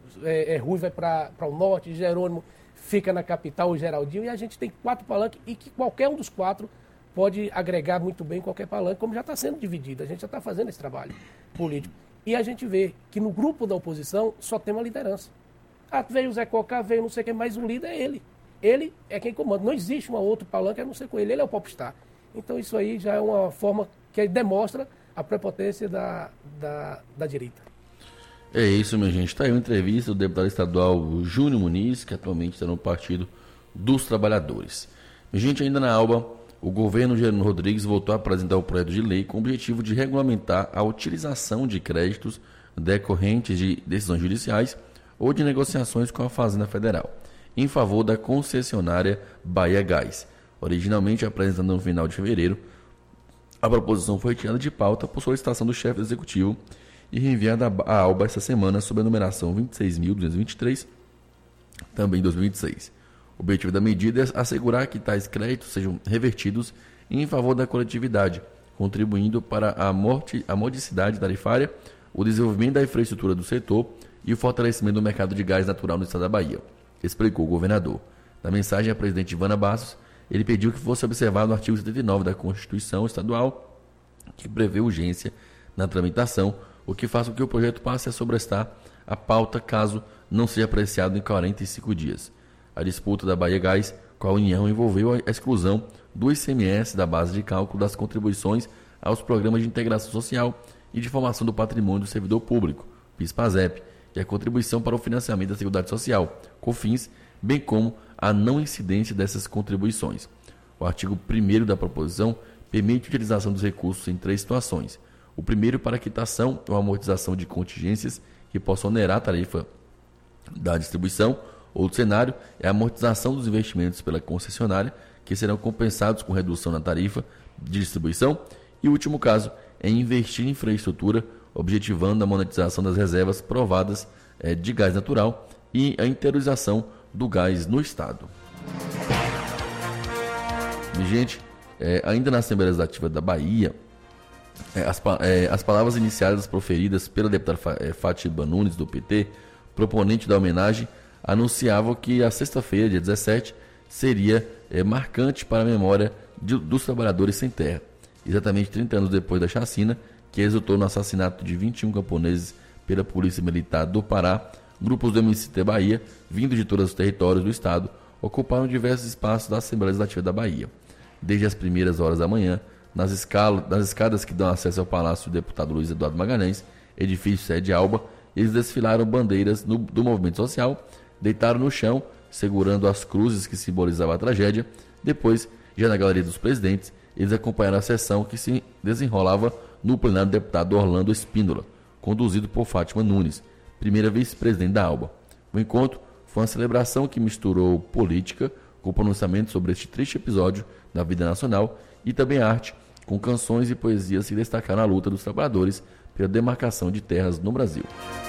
Rui vai para o norte, Jerônimo fica na capital, o Geraldinho, e a gente tem 4 palanques e que qualquer um dos 4 pode agregar muito bem qualquer palanque, como já está sendo dividido, a gente já está fazendo esse trabalho político. E a gente vê que no grupo da oposição só tem uma liderança. Veio o Zé Cocá, veio não sei quem, mas o líder é ele. Ele é quem comanda. Não existe um outro palanque a não ser com ele. Ele é o popstar. Então isso aí já é uma forma que demonstra a prepotência da direita. É isso, minha gente. Está aí uma entrevista do deputado estadual Júnior Muniz, que atualmente está no Partido dos Trabalhadores. Minha gente, ainda na Alba, o governo Geraldo Rodrigues voltou a apresentar o projeto de lei com o objetivo de regulamentar a utilização de créditos decorrentes de decisões judiciais ou de negociações com a Fazenda Federal, em favor da concessionária Bahia Gás. Originalmente apresentada no final de fevereiro, a proposição foi retirada de pauta por solicitação do chefe do executivo e reenviada à Alba esta semana sob a numeração 26.223, também em 2026. O objetivo da medida é assegurar que tais créditos sejam revertidos em favor da coletividade, contribuindo para a modicidade tarifária, o desenvolvimento da infraestrutura do setor e o fortalecimento do mercado de gás natural no estado da Bahia, explicou o governador. Na mensagem à presidente Ivana Bastos, ele pediu que fosse observado o artigo 79 da Constituição Estadual, que prevê urgência na tramitação, o que faz com que o projeto passe a sobrestar a pauta caso não seja apreciado em 45 dias. A disputa da Bahia Gás com a União envolveu a exclusão do ICMS da base de cálculo das contribuições aos programas de integração social e de formação do patrimônio do servidor público, PIS/PASEP, e a contribuição para o financiamento da Seguridade Social, COFINS, bem como a não incidência dessas contribuições. O artigo 1º da proposição permite a utilização dos recursos em 3 situações. O primeiro para quitação ou amortização de contingências que possam onerar a tarifa da distribuição. Outro cenário é a amortização dos investimentos pela concessionária, que serão compensados com redução na tarifa de distribuição. E o último caso é investir em infraestrutura, objetivando a monetização das reservas provadas de gás natural e a interiorização do gás no Estado. Gente, ainda na Assembleia Legislativa da Bahia, as palavras iniciadas proferidas pela deputada Fátima Nunes, do PT, proponente da homenagem, anunciavam que a sexta-feira, dia 17, seria marcante para a memória dos trabalhadores sem terra. Exatamente 30 anos depois da chacina, que resultou no assassinato de 21 camponeses pela Polícia Militar do Pará, grupos do MST Bahia, vindos de todos os territórios do Estado, ocuparam diversos espaços da Assembleia Legislativa da Bahia. Desde as primeiras horas da manhã, nas escadas que dão acesso ao Palácio do deputado Luiz Eduardo Magalhães, edifício sede Alba, eles desfilaram bandeiras do movimento social, deitaram no chão, segurando as cruzes que simbolizavam a tragédia. Depois, já na Galeria dos Presidentes, eles acompanharam a sessão que se desenrolava no plenário do deputado Orlando Espíndola, conduzido por Fátima Nunes, primeira vice-presidente da ALBA. O encontro foi uma celebração que misturou política com pronunciamento sobre este triste episódio da vida nacional e também arte, com canções e poesias que destacaram a luta dos trabalhadores pela demarcação de terras no Brasil.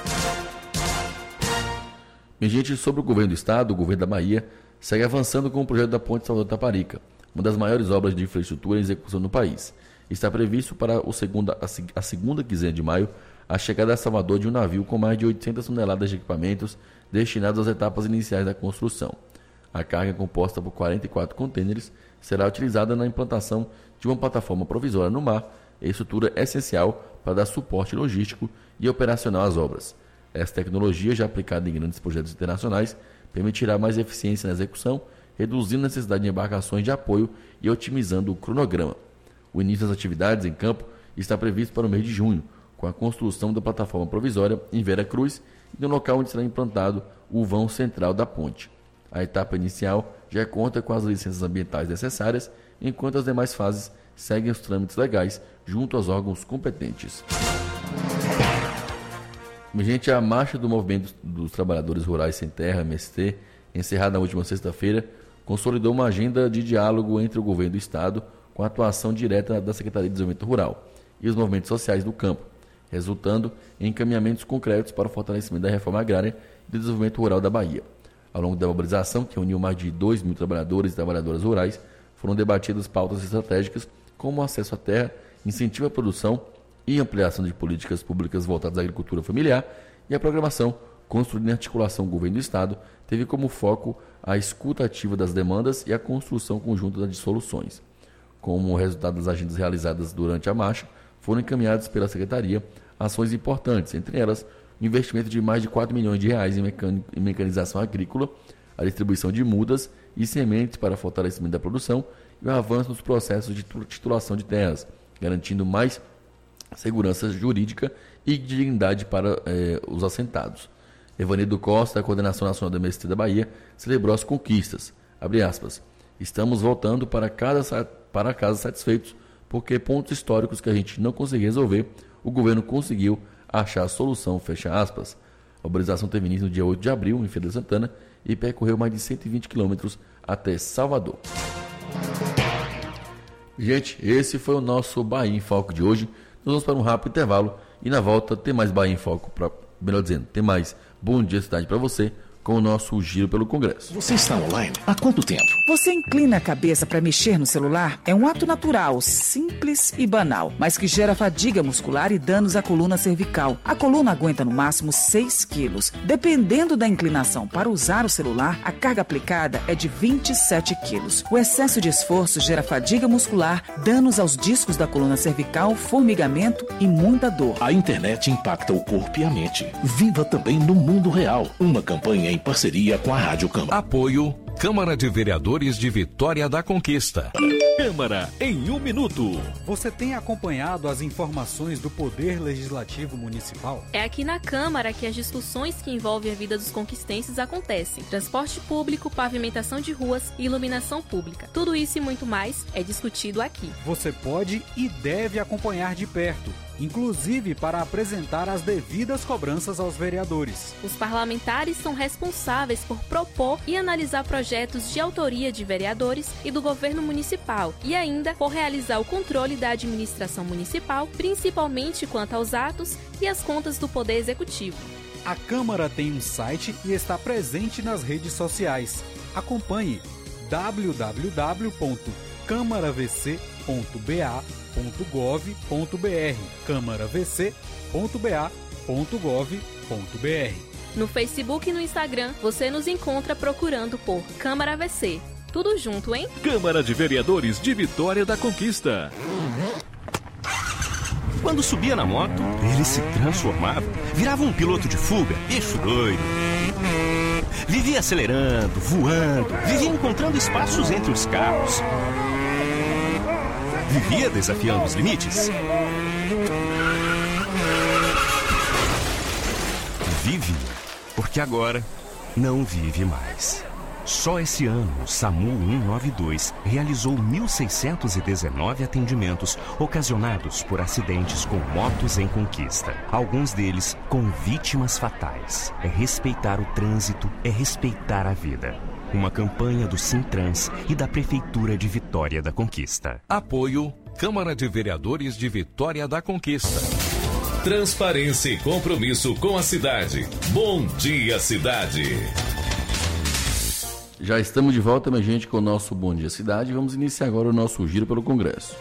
Minha gente, sobre o governo do estado, o governo da Bahia segue avançando com o projeto da Ponte Salvador-Taparica, uma das maiores obras de infraestrutura em execução no país. Está previsto para a segunda quinzena de maio a chegada a Salvador de um navio com mais de 800 toneladas de equipamentos destinados às etapas iniciais da construção. A carga, composta por 44 contêineres, será utilizada na implantação de uma plataforma provisória no mar, estrutura essencial para dar suporte logístico e operacional às obras. Essa tecnologia, já aplicada em grandes projetos internacionais, permitirá mais eficiência na execução, reduzindo a necessidade de embarcações de apoio e otimizando o cronograma. O início das atividades em campo está previsto para o mês de junho, com a construção da plataforma provisória em Vera Cruz e no local onde será implantado o vão central da ponte. A etapa inicial já conta com as licenças ambientais necessárias, enquanto as demais fases seguem os trâmites legais junto aos órgãos competentes. Gente, a Marcha do Movimento dos Trabalhadores Rurais Sem Terra, MST, encerrada na última sexta-feira, consolidou uma agenda de diálogo entre o governo do estado com a atuação direta da Secretaria de Desenvolvimento Rural e os movimentos sociais do campo, resultando em encaminhamentos concretos para o fortalecimento da reforma agrária e do desenvolvimento rural da Bahia. Ao longo da mobilização, que uniu mais de 2 mil trabalhadores e trabalhadoras rurais, foram debatidas pautas estratégicas como o acesso à terra, incentivo à produção e ampliação de políticas públicas voltadas à agricultura familiar, e a programação, construída em articulação com o governo do estado, teve como foco a escuta ativa das demandas e a construção conjunta de soluções. Como resultado das agendas realizadas durante a marcha, foram encaminhadas pela Secretaria ações importantes, entre elas o investimento de mais de 4 milhões de reais em mecanização agrícola, a distribuição de mudas e sementes para fortalecimento da produção e o avanço nos processos de titulação de terras, garantindo mais segurança jurídica e dignidade para os assentados. Evanido Costa, da Coordenação Nacional do MST da Bahia, celebrou as conquistas. Abre aspas. Estamos voltando para casa satisfeitos, porque pontos históricos que a gente não conseguiu resolver, o governo conseguiu achar a solução, fecha aspas. A mobilização teve início no dia 8 de abril, em Feira de Santana, e percorreu mais de 120 quilômetros até Salvador. Gente, esse foi o nosso Bahia em Foco de hoje. Nós vamos para um rápido intervalo e na volta tem mais Bahia em Foco, melhor dizendo, tem mais Bom Dia Cidade para você, com o nosso giro pelo Congresso. Você está online há quanto tempo? Você inclina a cabeça para mexer no celular? É um ato natural, simples e banal, mas que gera fadiga muscular e danos à coluna cervical. A coluna aguenta no máximo 6 quilos. Dependendo da inclinação para usar o celular, a carga aplicada é de 27 quilos. O excesso de esforço gera fadiga muscular, danos aos discos da coluna cervical, formigamento e muita dor. A internet impacta o corpo e a mente. Viva também no mundo real. Uma campanha em parceria com a Rádio Câmara. Apoio Câmara de Vereadores de Vitória da Conquista. Câmara em 1 minuto. Você tem acompanhado as informações do Poder Legislativo Municipal? É aqui na Câmara que as discussões que envolvem a vida dos conquistenses acontecem. Transporte público, pavimentação de ruas e iluminação pública. Tudo isso e muito mais é discutido aqui. Você pode e deve acompanhar de perto, inclusive para apresentar as devidas cobranças aos vereadores. Os parlamentares são responsáveis por propor e analisar projetos de autoria de vereadores e do governo municipal e ainda por realizar o controle da administração municipal, principalmente quanto aos atos e às contas do Poder Executivo. A Câmara tem um site e está presente nas redes sociais. Acompanhe www.câmaravc.ba.gov.br câmaravc.ba.gov.br. No Facebook e no Instagram, você nos encontra procurando por Câmara VC. Tudo junto, hein? Câmara de Vereadores de Vitória da Conquista. Quando subia na moto, ele se transformava, virava um piloto de fuga, eixo doido. Vivia acelerando, voando, vivia encontrando espaços entre os carros. Vivia desafiando os limites. Vive, porque agora não vive mais. Só esse ano, o SAMU 192 realizou 1.619 atendimentos ocasionados por acidentes com motos em conquista. Alguns deles com vítimas fatais. É respeitar o trânsito, é respeitar a vida. Uma campanha do Sintrans e da Prefeitura de Vitória da Conquista. Apoio Câmara de Vereadores de Vitória da Conquista. Transparência e compromisso com a cidade. Bom dia, cidade. Já estamos de volta, minha gente, com o nosso Bom Dia Cidade. Vamos iniciar agora o nosso giro pelo Congresso.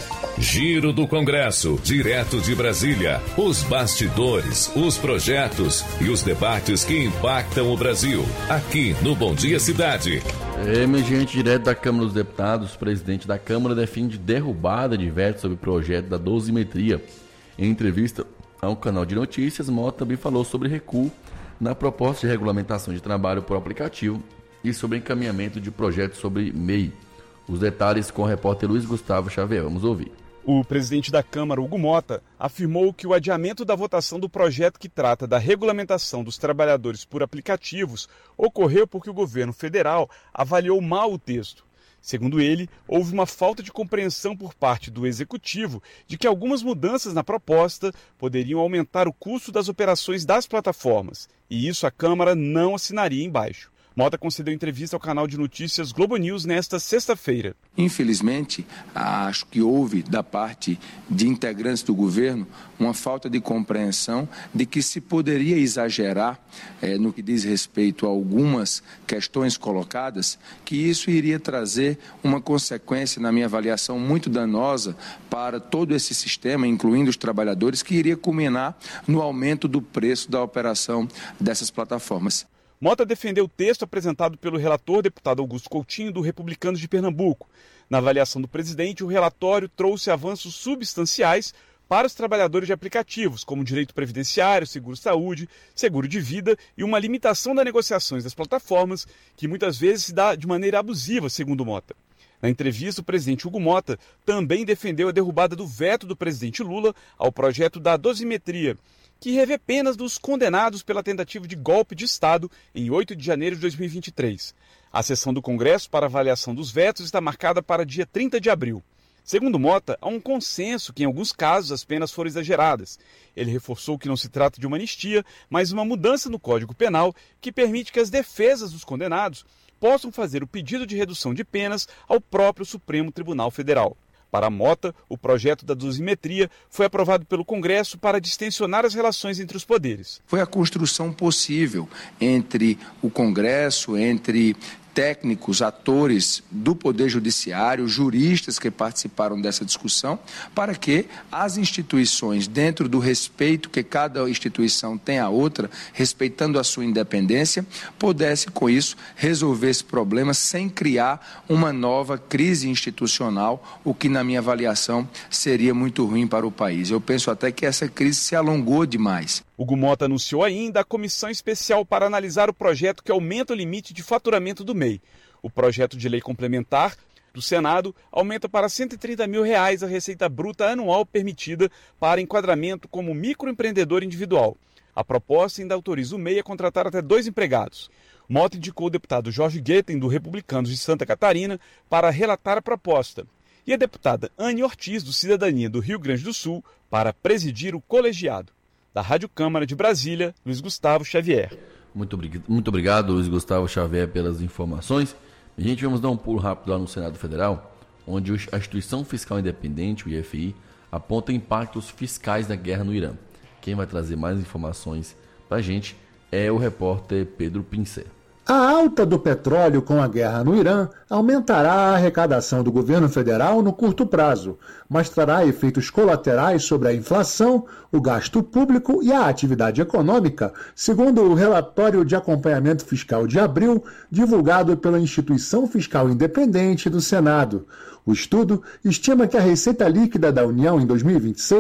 Giro do Congresso, direto de Brasília. Os bastidores, os projetos e os debates que impactam o Brasil. Aqui no Bom Dia Cidade. Minha gente, direto da Câmara dos Deputados, o presidente da Câmara defende derrubada de veto sobre o projeto da dosimetria. Em entrevista ao canal de notícias, Mota também falou sobre recuo na proposta de regulamentação de trabalho por aplicativo e sobre encaminhamento de projetos sobre MEI. Os detalhes com o repórter Luiz Gustavo Xavier. Vamos ouvir. O presidente da Câmara, Hugo Mota, afirmou que o adiamento da votação do projeto que trata da regulamentação dos trabalhadores por aplicativos ocorreu porque o governo federal avaliou mal o texto. Segundo ele, houve uma falta de compreensão por parte do executivo de que algumas mudanças na proposta poderiam aumentar o custo das operações das plataformas, e isso a Câmara não assinaria embaixo. Mota concedeu entrevista ao canal de notícias Globo News nesta sexta-feira. Infelizmente, acho que houve da parte de integrantes do governo uma falta de compreensão de que se poderia exagerar no que diz respeito a algumas questões colocadas, que isso iria trazer uma consequência, na minha avaliação, muito danosa para todo esse sistema, incluindo os trabalhadores, que iria culminar no aumento do preço da operação dessas plataformas. Mota defendeu o texto apresentado pelo relator deputado Augusto Coutinho, do Republicanos de Pernambuco. Na avaliação do presidente, o relatório trouxe avanços substanciais para os trabalhadores de aplicativos, como direito previdenciário, seguro-saúde, seguro de vida e uma limitação das negociações das plataformas, que muitas vezes se dá de maneira abusiva, segundo Mota. Na entrevista, o presidente Hugo Mota também defendeu a derrubada do veto do presidente Lula ao projeto da dosimetria, que revê penas dos condenados pela tentativa de golpe de Estado em 8 de janeiro de 2023. A sessão do Congresso para avaliação dos vetos está marcada para dia 30 de abril. Segundo Mota, há um consenso que em alguns casos as penas foram exageradas. Ele reforçou que não se trata de uma anistia, mas uma mudança no Código Penal que permite que as defesas dos condenados possam fazer o pedido de redução de penas ao próprio Supremo Tribunal Federal. Para Mota, o projeto da dosimetria foi aprovado pelo Congresso para distensionar as relações entre os poderes. Foi a construção possível entre o Congresso, entre técnicos, atores do Poder Judiciário, juristas que participaram dessa discussão, para que as instituições, dentro do respeito que cada instituição tem à outra, respeitando a sua independência, pudesse, com isso, resolver esse problema sem criar uma nova crise institucional, o que, na minha avaliação, seria muito ruim para o país. Eu penso até que essa crise se alongou demais. Hugo Mota anunciou ainda a comissão especial para analisar o projeto que aumenta o limite de faturamento do MEI. O projeto de lei complementar do Senado aumenta para R$ 130 mil a receita bruta anual permitida para enquadramento como microempreendedor individual. A proposta ainda autoriza o MEI a contratar até 2 empregados. Mota indicou o deputado Jorge Guetem, do Republicanos de Santa Catarina, para relatar a proposta. E a deputada Anne Ortiz, do Cidadania do Rio Grande do Sul, para presidir o colegiado. Da Rádio Câmara de Brasília, Luiz Gustavo Xavier. Muito obrigado, Luiz Gustavo Xavier, pelas informações. A gente vamos dar um pulo rápido lá no Senado Federal, onde a Instituição Fiscal Independente, o IFI, aponta impactos fiscais da guerra no Irã. Quem vai trazer mais informações para a gente é o repórter Pedro Pincer. A alta do petróleo com a guerra no Irã aumentará a arrecadação do governo federal no curto prazo, mas trará efeitos colaterais sobre a inflação, o gasto público e a atividade econômica, segundo o relatório de acompanhamento fiscal de abril, divulgado pela Instituição Fiscal Independente do Senado. O estudo estima que a receita líquida da União em 2026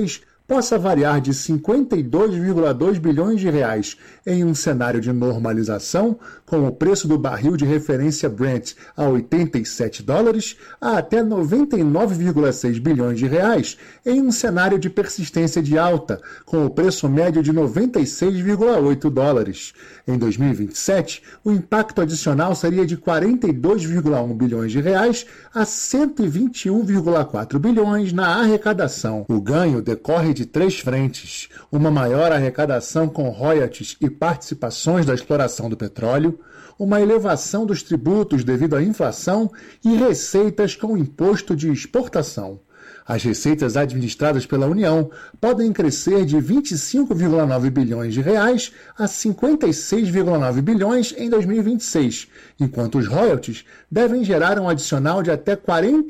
possa variar de 52,2 bilhões de reais em um cenário de normalização, com o preço do barril de referência Brent a $87, a até 99,6 bilhões de reais em um cenário de persistência de alta, com o preço médio de $96,8. Em 2027, o impacto adicional seria de 42,1 bilhões de reais a 121,4 bilhões na arrecadação. O ganho decorre de 3 frentes: uma maior arrecadação com royalties e participações da exploração do petróleo, uma elevação dos tributos devido à inflação e receitas com imposto de exportação. As receitas administradas pela União podem crescer de 25,9 bilhões de reais a 56,9 bilhões em 2026, enquanto os royalties devem gerar um adicional de até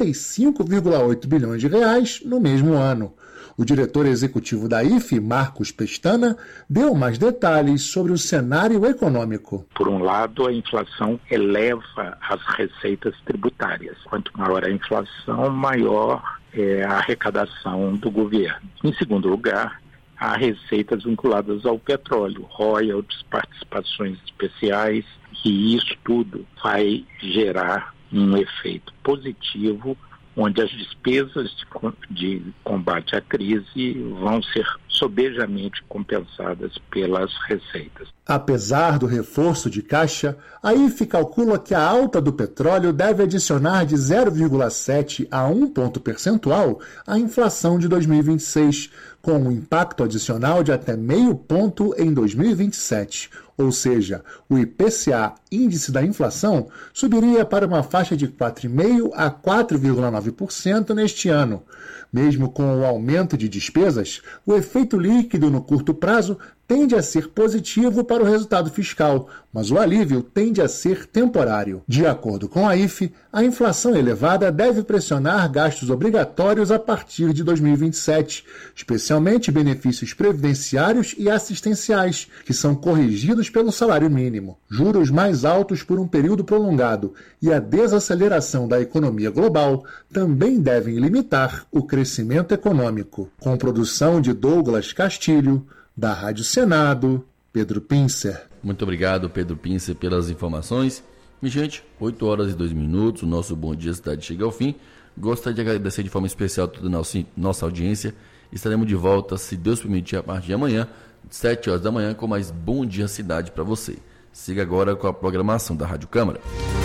45,8 bilhões de reais no mesmo ano. O diretor executivo da IFE, Marcos Pestana, deu mais detalhes sobre o cenário econômico. Por um lado, a inflação eleva as receitas tributárias. Quanto maior a inflação, maior é a arrecadação do governo. Em segundo lugar, há receitas vinculadas ao petróleo, royalties, participações especiais, e isso tudo vai gerar um efeito positivo, onde as despesas de combate à crise vão ser sobejamente compensadas pelas receitas. Apesar do reforço de caixa, a IFE calcula que a alta do petróleo deve adicionar de 0,7 a 1 ponto percentual à inflação de 2026, com um impacto adicional de até meio ponto em 2027. Ou seja, o IPCA, índice da inflação, subiria para uma faixa de 4,5% a 4,9% neste ano. Mesmo com o aumento de despesas, o efeito líquido no curto prazo tende a ser positivo para o resultado fiscal, mas o alívio tende a ser temporário. De acordo com a IFE, a inflação elevada deve pressionar gastos obrigatórios a partir de 2027, especialmente benefícios previdenciários e assistenciais, que são corrigidos pelo salário mínimo. Juros mais altos por um período prolongado e a desaceleração da economia global também devem limitar o crescimento econômico. Com produção de Douglas Castilho, da Rádio Senado, Pedro Pincer. Muito obrigado, Pedro Pincer, pelas informações. Minha gente, 8h02, o nosso Bom Dia Cidade chega ao fim. Gostaria de agradecer de forma especial a toda a nossa audiência. Estaremos de volta, se Deus permitir, a partir de amanhã, 7h da manhã, com mais Bom Dia Cidade para você. Siga agora com a programação da Rádio Câmara.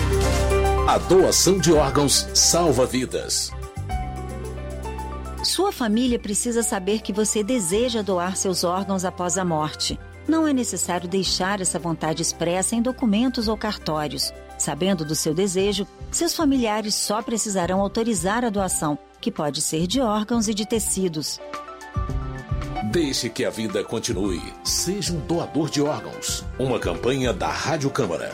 A doação de órgãos salva vidas. Sua família precisa saber que você deseja doar seus órgãos após a morte. Não é necessário deixar essa vontade expressa em documentos ou cartórios. Sabendo do seu desejo, seus familiares só precisarão autorizar a doação, que pode ser de órgãos e de tecidos. Deixe que a vida continue. Seja um doador de órgãos. Uma campanha da Rádio Câmara.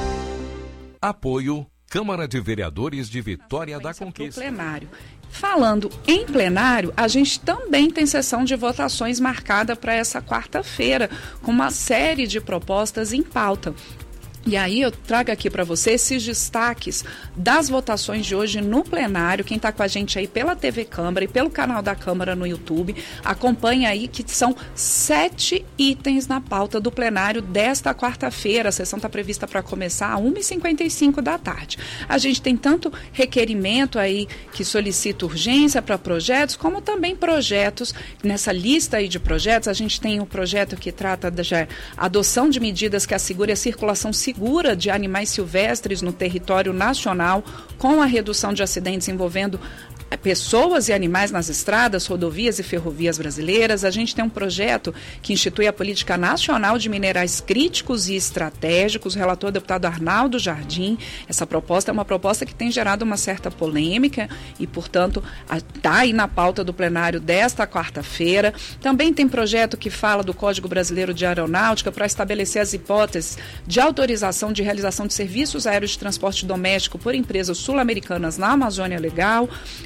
Apoio Câmara de Vereadores de Vitória da Conquista. Plenário. Falando em plenário, a gente também tem sessão de votações marcada para essa quarta-feira, com uma série de propostas em pauta. E aí eu trago aqui para você esses destaques das votações de hoje no plenário. Quem está com a gente aí pela TV Câmara e pelo canal da Câmara no YouTube, acompanha aí que são 7 itens na pauta do plenário desta quarta-feira. A sessão está prevista para começar às 1h55 da tarde. A gente tem tanto requerimento aí que solicita urgência para projetos, como também projetos. Nessa lista aí de projetos, a gente tem um projeto que trata da adoção de medidas que assegurem a circulação segura de animais silvestres no território nacional, com a redução de acidentes envolvendo pessoas e animais nas estradas, rodovias e ferrovias brasileiras. A gente tem um projeto que institui a Política Nacional de Minerais Críticos e Estratégicos, o relator deputado Arnaldo Jardim. Essa proposta é uma proposta que tem gerado uma certa polêmica e, portanto, está aí na pauta do plenário desta quarta-feira. Também tem projeto que fala do Código Brasileiro de Aeronáutica para estabelecer as hipóteses de autorização de realização de serviços aéreos de transporte doméstico por empresas sul-americanas na Amazônia Legal.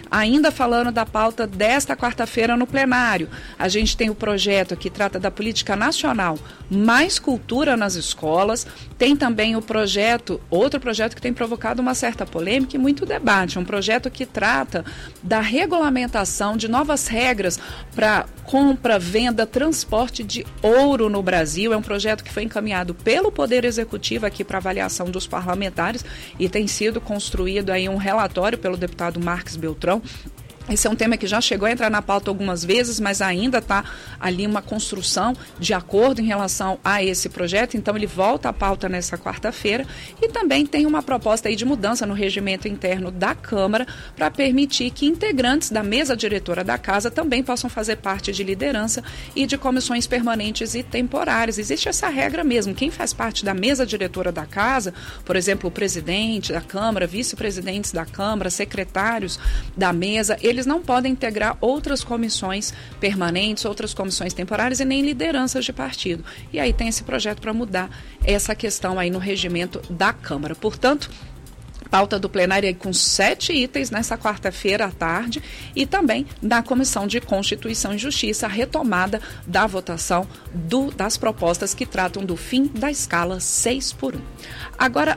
Ainda falando da pauta desta quarta-feira no plenário, a gente tem o projeto que trata da política nacional Mais Cultura nas escolas. Tem também o projeto, outro projeto que tem provocado uma certa polêmica e muito debate, um projeto que trata da regulamentação de novas regras para compra, venda, transporte de ouro no Brasil. É um projeto que foi encaminhado pelo Poder Executivo aqui para avaliação dos parlamentares e tem sido construído aí um relatório pelo deputado Marques Beltrão. Esse é um tema que já chegou a entrar na pauta algumas vezes, mas ainda está ali uma construção de acordo em relação a esse projeto. Então, ele volta à pauta nessa quarta-feira. E também tem uma proposta aí de mudança no regimento interno da Câmara para permitir que integrantes da mesa diretora da Casa também possam fazer parte de liderança e de comissões permanentes e temporárias. Existe essa regra mesmo. Quem faz parte da mesa diretora da Casa, por exemplo, o presidente da Câmara, vice-presidentes da Câmara, secretários da mesa, eles não podem integrar outras comissões permanentes, outras comissões temporárias e nem lideranças de partido. E aí tem esse projeto para mudar essa questão aí no regimento da Câmara. Portanto, pauta do plenário com 7 itens nessa quarta-feira à tarde e também na Comissão de Constituição e Justiça, a retomada da votação das propostas que tratam do fim da escala 6x1. Agora,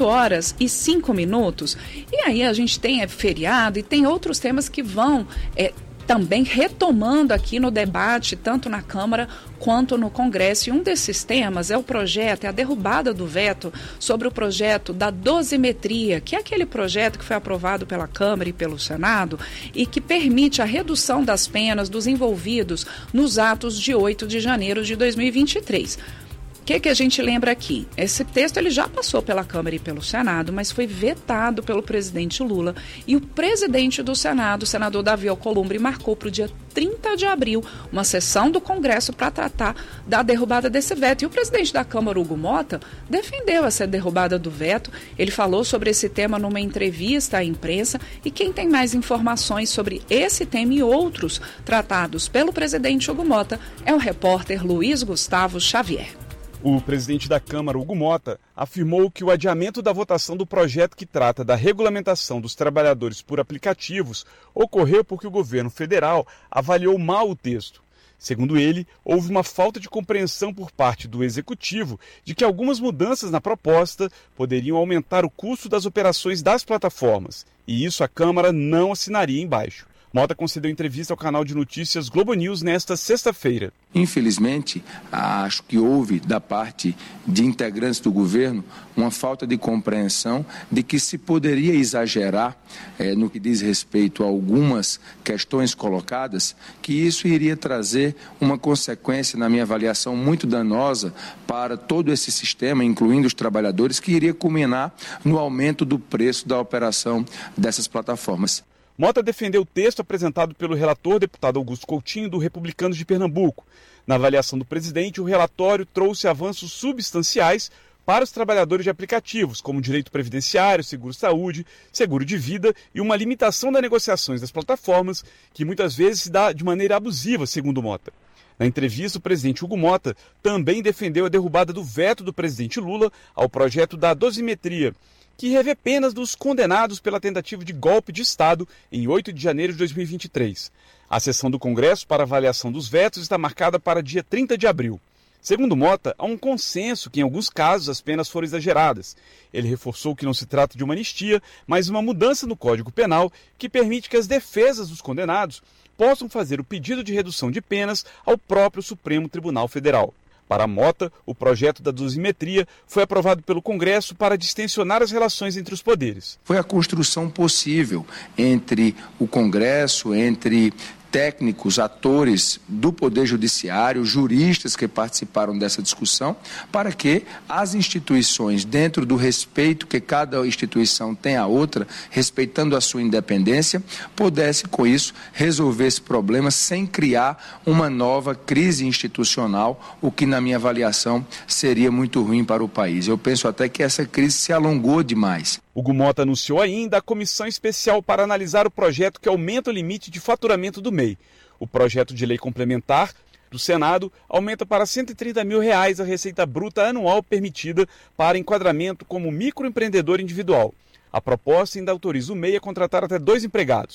8h05, e aí a gente tem feriado e tem outros temas que vão também retomando aqui no debate, tanto na Câmara quanto no Congresso. E um desses temas é a derrubada do veto sobre o projeto da dosimetria, que é aquele projeto que foi aprovado pela Câmara e pelo Senado e que permite a redução das penas dos envolvidos nos atos de 8 de janeiro de 2023. O que a gente lembra aqui? Esse texto ele já passou pela Câmara e pelo Senado, mas foi vetado pelo presidente Lula e o presidente do Senado, o senador Davi Alcolumbre, marcou para o dia 30 de abril uma sessão do Congresso para tratar da derrubada desse veto. E o presidente da Câmara, Hugo Mota, defendeu essa derrubada do veto. Ele falou sobre esse tema numa entrevista à imprensa e quem tem mais informações sobre esse tema e outros tratados pelo presidente Hugo Mota é o repórter Luiz Gustavo Xavier. O presidente da Câmara, Hugo Mota, afirmou que o adiamento da votação do projeto que trata da regulamentação dos trabalhadores por aplicativos ocorreu porque o governo federal avaliou mal o texto. Segundo ele, houve uma falta de compreensão por parte do Executivo de que algumas mudanças na proposta poderiam aumentar o custo das operações das plataformas, e isso a Câmara não assinaria embaixo. Mota concedeu entrevista ao canal de notícias Globo News nesta sexta-feira. Infelizmente, acho que houve da parte de integrantes do governo uma falta de compreensão de que se poderia exagerar no que diz respeito a algumas questões colocadas, que isso iria trazer uma consequência, na minha avaliação, muito danosa para todo esse sistema, incluindo os trabalhadores, que iria culminar no aumento do preço da operação dessas plataformas. Mota defendeu o texto apresentado pelo relator deputado Augusto Coutinho, do Republicanos de Pernambuco. Na avaliação do presidente, o relatório trouxe avanços substanciais para os trabalhadores de aplicativos, como direito previdenciário, seguro-saúde, seguro de vida e uma limitação das negociações das plataformas, que muitas vezes se dá de maneira abusiva, segundo Mota. Na entrevista, o presidente Hugo Mota também defendeu a derrubada do veto do presidente Lula ao projeto da dosimetria, que revê penas dos condenados pela tentativa de golpe de Estado em 8 de janeiro de 2023. A sessão do Congresso para avaliação dos vetos está marcada para dia 30 de abril. Segundo Mota, há um consenso que em alguns casos as penas foram exageradas. Ele reforçou que não se trata de uma anistia, mas uma mudança no Código Penal que permite que as defesas dos condenados possam fazer o pedido de redução de penas ao próprio Supremo Tribunal Federal. Para Mota, o projeto da dosimetria foi aprovado pelo Congresso para distensionar as relações entre os poderes. Foi a construção possível entre o Congresso, entre técnicos, atores do Poder Judiciário, juristas que participaram dessa discussão, para que as instituições, dentro do respeito que cada instituição tem à outra, respeitando a sua independência, pudesse, com isso, resolver esse problema sem criar uma nova crise institucional, o que, na minha avaliação, seria muito ruim para o país. Eu penso até que essa crise se alongou demais. Hugo Mota anunciou ainda a comissão especial para analisar o projeto que aumenta o limite de faturamento do MEI. O projeto de lei complementar do Senado aumenta para R$ 130 mil a receita bruta anual permitida para enquadramento como microempreendedor individual. A proposta ainda autoriza o MEI a contratar até 2 empregados.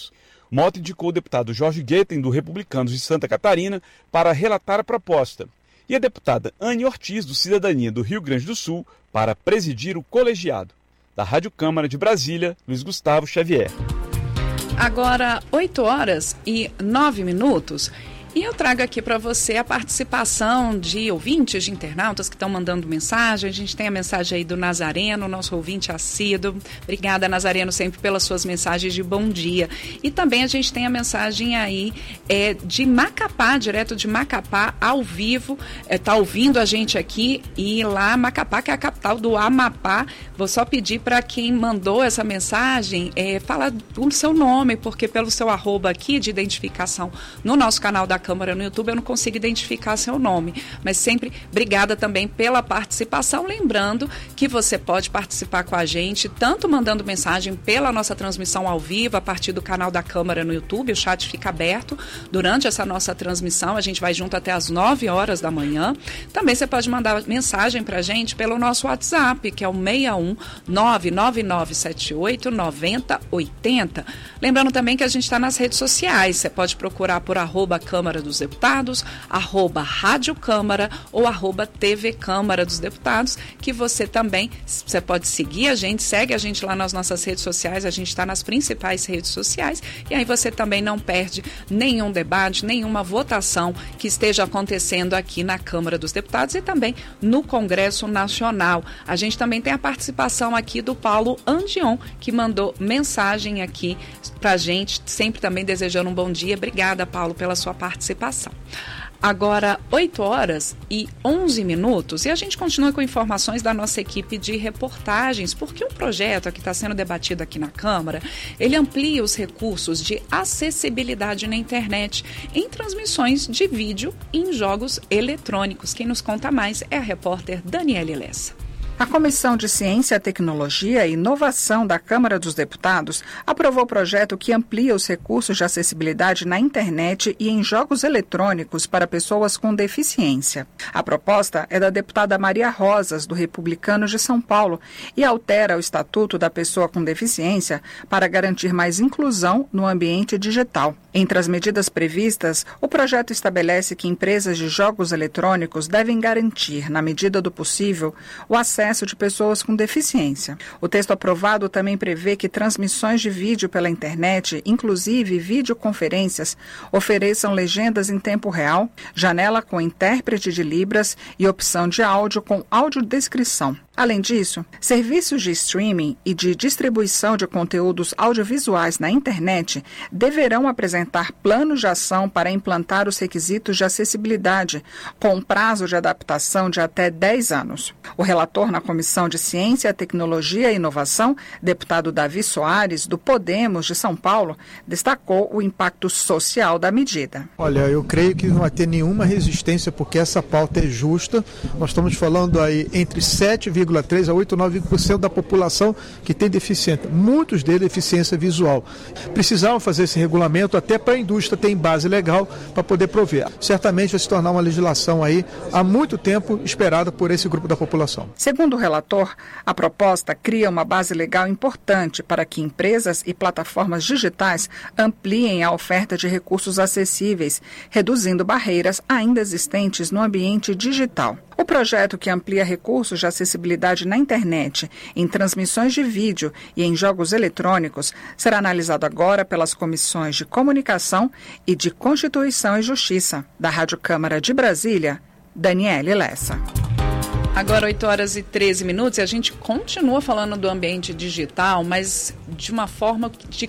Mota indicou o deputado Jorge Guetem, do Republicanos de Santa Catarina, para relatar a proposta, e a deputada Anne Ortiz, do Cidadania do Rio Grande do Sul, para presidir o colegiado. Da Rádio Câmara de Brasília, Luiz Gustavo Xavier. Agora, 8h09. E eu trago aqui para você a participação de ouvintes, de internautas que estão mandando mensagem. A gente tem a mensagem aí do Nazareno, nosso ouvinte assíduo. Obrigada, Nazareno, sempre pelas suas mensagens de bom dia. E também a gente tem a mensagem aí de Macapá, direto de Macapá, ao vivo. Está ouvindo a gente aqui e lá Macapá, que é a capital do Amapá. Vou só pedir para quem mandou essa mensagem falar o seu nome, porque pelo seu arroba aqui de identificação no nosso canal da Câmara no YouTube, eu não consigo identificar seu nome, mas sempre obrigada também pela participação, lembrando que você pode participar com a gente, tanto mandando mensagem pela nossa transmissão ao vivo, a partir do canal da Câmara no YouTube, o chat fica aberto durante essa nossa transmissão, a gente vai junto até às 9 horas da manhã, também você pode mandar mensagem pra gente pelo nosso WhatsApp, que é o 61 99978 9080. Lembrando também que a gente está nas redes sociais, você pode procurar por @Câmara dos Deputados, @Rádio Câmara ou @TV Câmara dos Deputados, que você pode seguir a gente, segue a gente lá nas nossas redes sociais, a gente está nas principais redes sociais, e aí você também não perde nenhum debate, nenhuma votação que esteja acontecendo aqui na Câmara dos Deputados e também no Congresso Nacional. A gente também tem a participação aqui do Paulo Andion, que mandou mensagem aqui pra gente, sempre também desejando um bom dia. Obrigada, Paulo, pela sua participação. Agora, 8h11, e a gente continua com informações da nossa equipe de reportagens, porque um projeto que está sendo debatido aqui na Câmara, ele amplia os recursos de acessibilidade na internet em transmissões de vídeo e em jogos eletrônicos. Quem nos conta mais é a repórter Daniele Lessa. A Comissão de Ciência, Tecnologia e Inovação da Câmara dos Deputados aprovou o projeto que amplia os recursos de acessibilidade na internet e em jogos eletrônicos para pessoas com deficiência. A proposta é da deputada Maria Rosas, do Republicanos de São Paulo, e altera o Estatuto da Pessoa com Deficiência para garantir mais inclusão no ambiente digital. Entre as medidas previstas, o projeto estabelece que empresas de jogos eletrônicos devem garantir, na medida do possível, o acesso de pessoas com deficiência. O texto aprovado também prevê que transmissões de vídeo pela internet, inclusive videoconferências, ofereçam legendas em tempo real, janela com intérprete de Libras e opção de áudio com audiodescrição. Além disso, serviços de streaming e de distribuição de conteúdos audiovisuais na internet deverão apresentar planos de ação para implantar os requisitos de acessibilidade, com um prazo de adaptação de até 10 anos. O relator na Comissão de Ciência, Tecnologia e Inovação, deputado Davi Soares, do Podemos de São Paulo, destacou o impacto social da medida. Olha, eu creio que não vai ter nenhuma resistência, porque essa pauta é justa. Nós estamos falando aí entre 7,3% a 8,9% da população que tem deficiência, muitos deles deficiência visual. Precisavam fazer esse regulamento até para a indústria ter base legal para poder prover. Certamente vai se tornar uma legislação aí há muito tempo esperada por esse grupo da população. Segundo o relator, a proposta cria uma base legal importante para que empresas e plataformas digitais ampliem a oferta de recursos acessíveis, reduzindo barreiras ainda existentes no ambiente digital. O projeto, que amplia recursos de acessibilidade na internet, em transmissões de vídeo e em jogos eletrônicos, será analisado agora pelas comissões de Comunicação e de Constituição e Justiça. Da Rádio Câmara de Brasília, Daniele Lessa. Agora 8h13 e a gente continua falando do ambiente digital, mas de uma forma de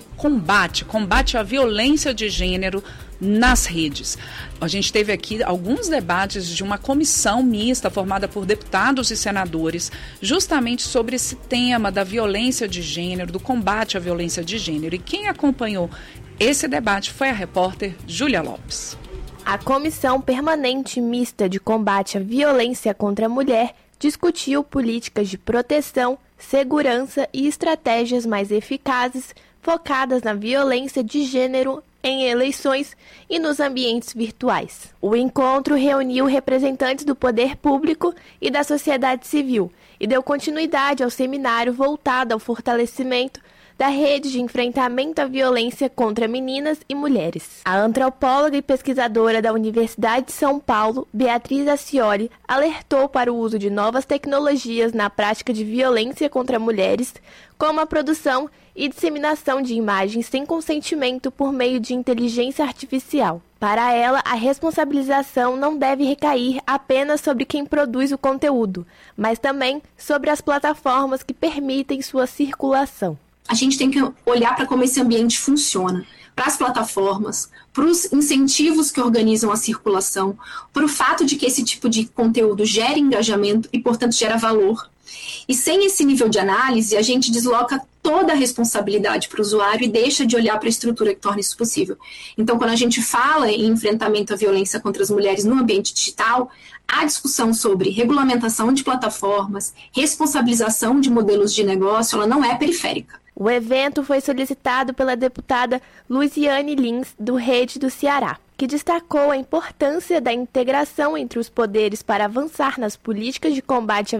combate à violência de gênero nas redes. A gente teve aqui alguns debates de uma comissão mista formada por deputados e senadores, justamente sobre esse tema da violência de gênero, do combate à violência de gênero. E quem acompanhou esse debate foi a repórter Júlia Lopes. A Comissão Permanente Mista de Combate à Violência contra a Mulher discutiu políticas de proteção, segurança e estratégias mais eficazes focadas na violência de gênero em eleições e nos ambientes virtuais. O encontro reuniu representantes do poder público e da sociedade civil e deu continuidade ao seminário voltado ao fortalecimento da Rede de Enfrentamento à Violência contra Meninas e Mulheres. A antropóloga e pesquisadora da Universidade de São Paulo, Beatriz Ascioli, alertou para o uso de novas tecnologias na prática de violência contra mulheres, como a produção e disseminação de imagens sem consentimento por meio de inteligência artificial. Para ela, a responsabilização não deve recair apenas sobre quem produz o conteúdo, mas também sobre as plataformas que permitem sua circulação. A gente tem que olhar para como esse ambiente funciona, para as plataformas, para os incentivos que organizam a circulação, para o fato de que esse tipo de conteúdo gera engajamento e, portanto, gera valor. E sem esse nível de análise, a gente desloca toda a responsabilidade para o usuário e deixa de olhar para a estrutura que torna isso possível. Então, quando a gente fala em enfrentamento à violência contra as mulheres no ambiente digital, a discussão sobre regulamentação de plataformas, responsabilização de modelos de negócio, ela não é periférica. O evento foi solicitado pela deputada Luiziane Lins, do Rede do Ceará, que destacou a importância da integração entre os poderes para avançar nas políticas de combate à